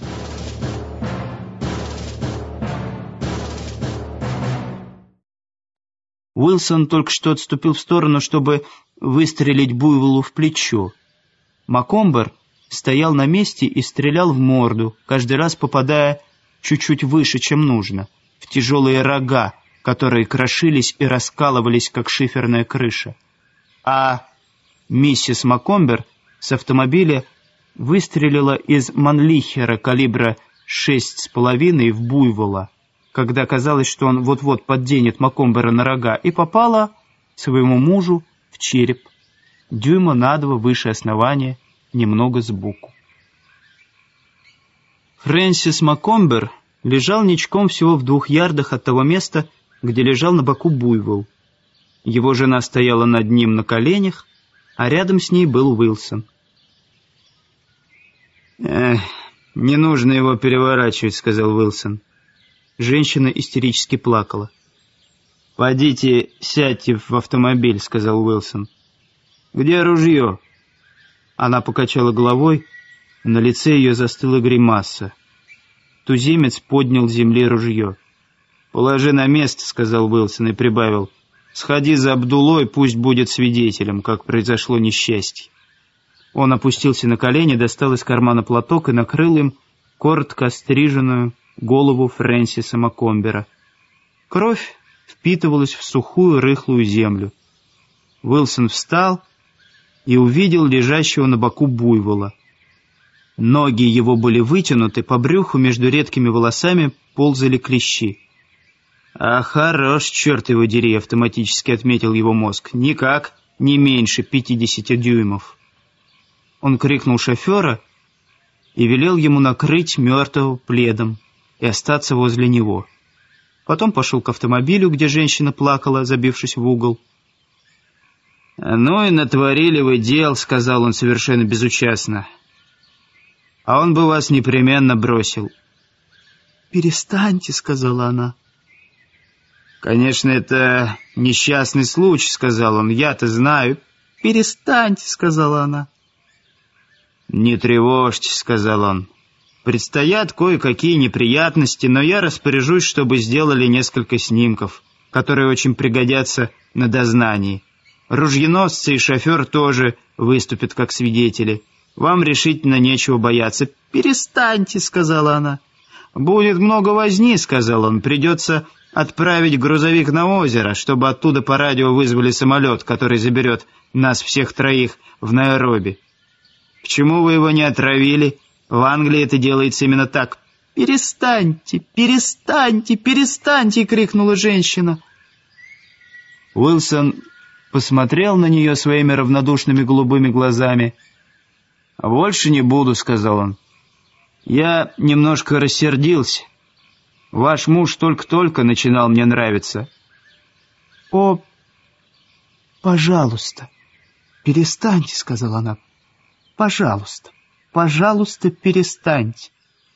Уилсон только что отступил в сторону, чтобы выстрелить буйволу в плечо. Макомбер стоял на месте и стрелял в морду, каждый раз попадая чуть-чуть выше, чем нужно, в тяжелые рога, которые крошились и раскалывались, как шиферная крыша. А миссис Макомбер с автомобиля выстрелила из манлихера калибра шесть с половиной в буйвола, когда казалось, что он вот-вот подденет Макомбера на рога, и попала своему мужу в череп, дюйма на два выше основания, немного сбоку. Фрэнсис Макомбер лежал ничком всего в двух ярдах от того места, где лежал на боку буйвол. Его жена стояла над ним на коленях, а рядом с ней был Уилсон. «Эх, не нужно его переворачивать», — сказал Уилсон. Женщина истерически плакала. «Подите, сядьте в автомобиль», — сказал Уилсон. «Где ружье?» Она покачала головой, на лице ее застыла гримаса. Туземец поднял с земли ружье. «Положи на место», — сказал Уилсон и прибавил. «Сходи за Абдулой, пусть будет свидетелем, как произошло несчастье». Он опустился на колени, достал из кармана платок и накрыл им коротко стриженную голову Фрэнсиса Маккомбера. Кровь впитывалась в сухую рыхлую землю. Уилсон встал и увидел лежащего на боку буйвола. Ноги его были вытянуты, по брюху между редкими волосами ползали клещи. «А хорош, черт его дери», — автоматически отметил его мозг. «Никак не меньше пятидесяти дюймов». Он крикнул шофера и велел ему накрыть мертвого пледом и остаться возле него. Потом пошел к автомобилю, где женщина плакала, забившись в угол. «Ну и натворили вы дел», — сказал он совершенно безучастно. «А он бы вас непременно бросил». «Перестаньте», — сказала она. «Конечно, это несчастный случай», — сказал он. «Я-то знаю». «Перестаньте», — сказала она. «Не тревожьтесь», — сказал он. «Предстоят кое-какие неприятности, но я распоряжусь, чтобы сделали несколько снимков, которые очень пригодятся на дознании. Ружьеносцы и шофер тоже выступят как свидетели. Вам решительно нечего бояться». «Перестаньте», — сказала она. «Будет много возни», — сказал он. «Придется отправить грузовик на озеро, чтобы оттуда по радио вызвали самолет, который заберет нас всех троих в Найроби. Почему вы его не отравили? В Англии это делается именно так». «Перестаньте, перестаньте, перестаньте!» — крикнула женщина. Уилсон посмотрел на нее своими равнодушными голубыми глазами. «Больше не буду», — сказал он. «Я немножко рассердился. Ваш муж только-только начинал мне нравиться». «О, пожалуйста, перестаньте», — сказала она. «Пожалуйста, пожалуйста, перестаньте».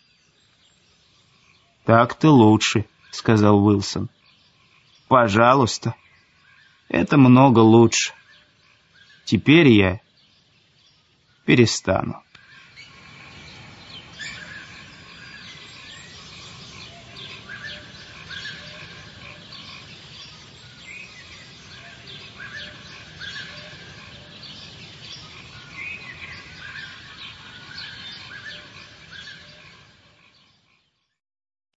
«Так-то лучше», — сказал Уилсон. «Пожалуйста, это много лучше. Теперь я перестану».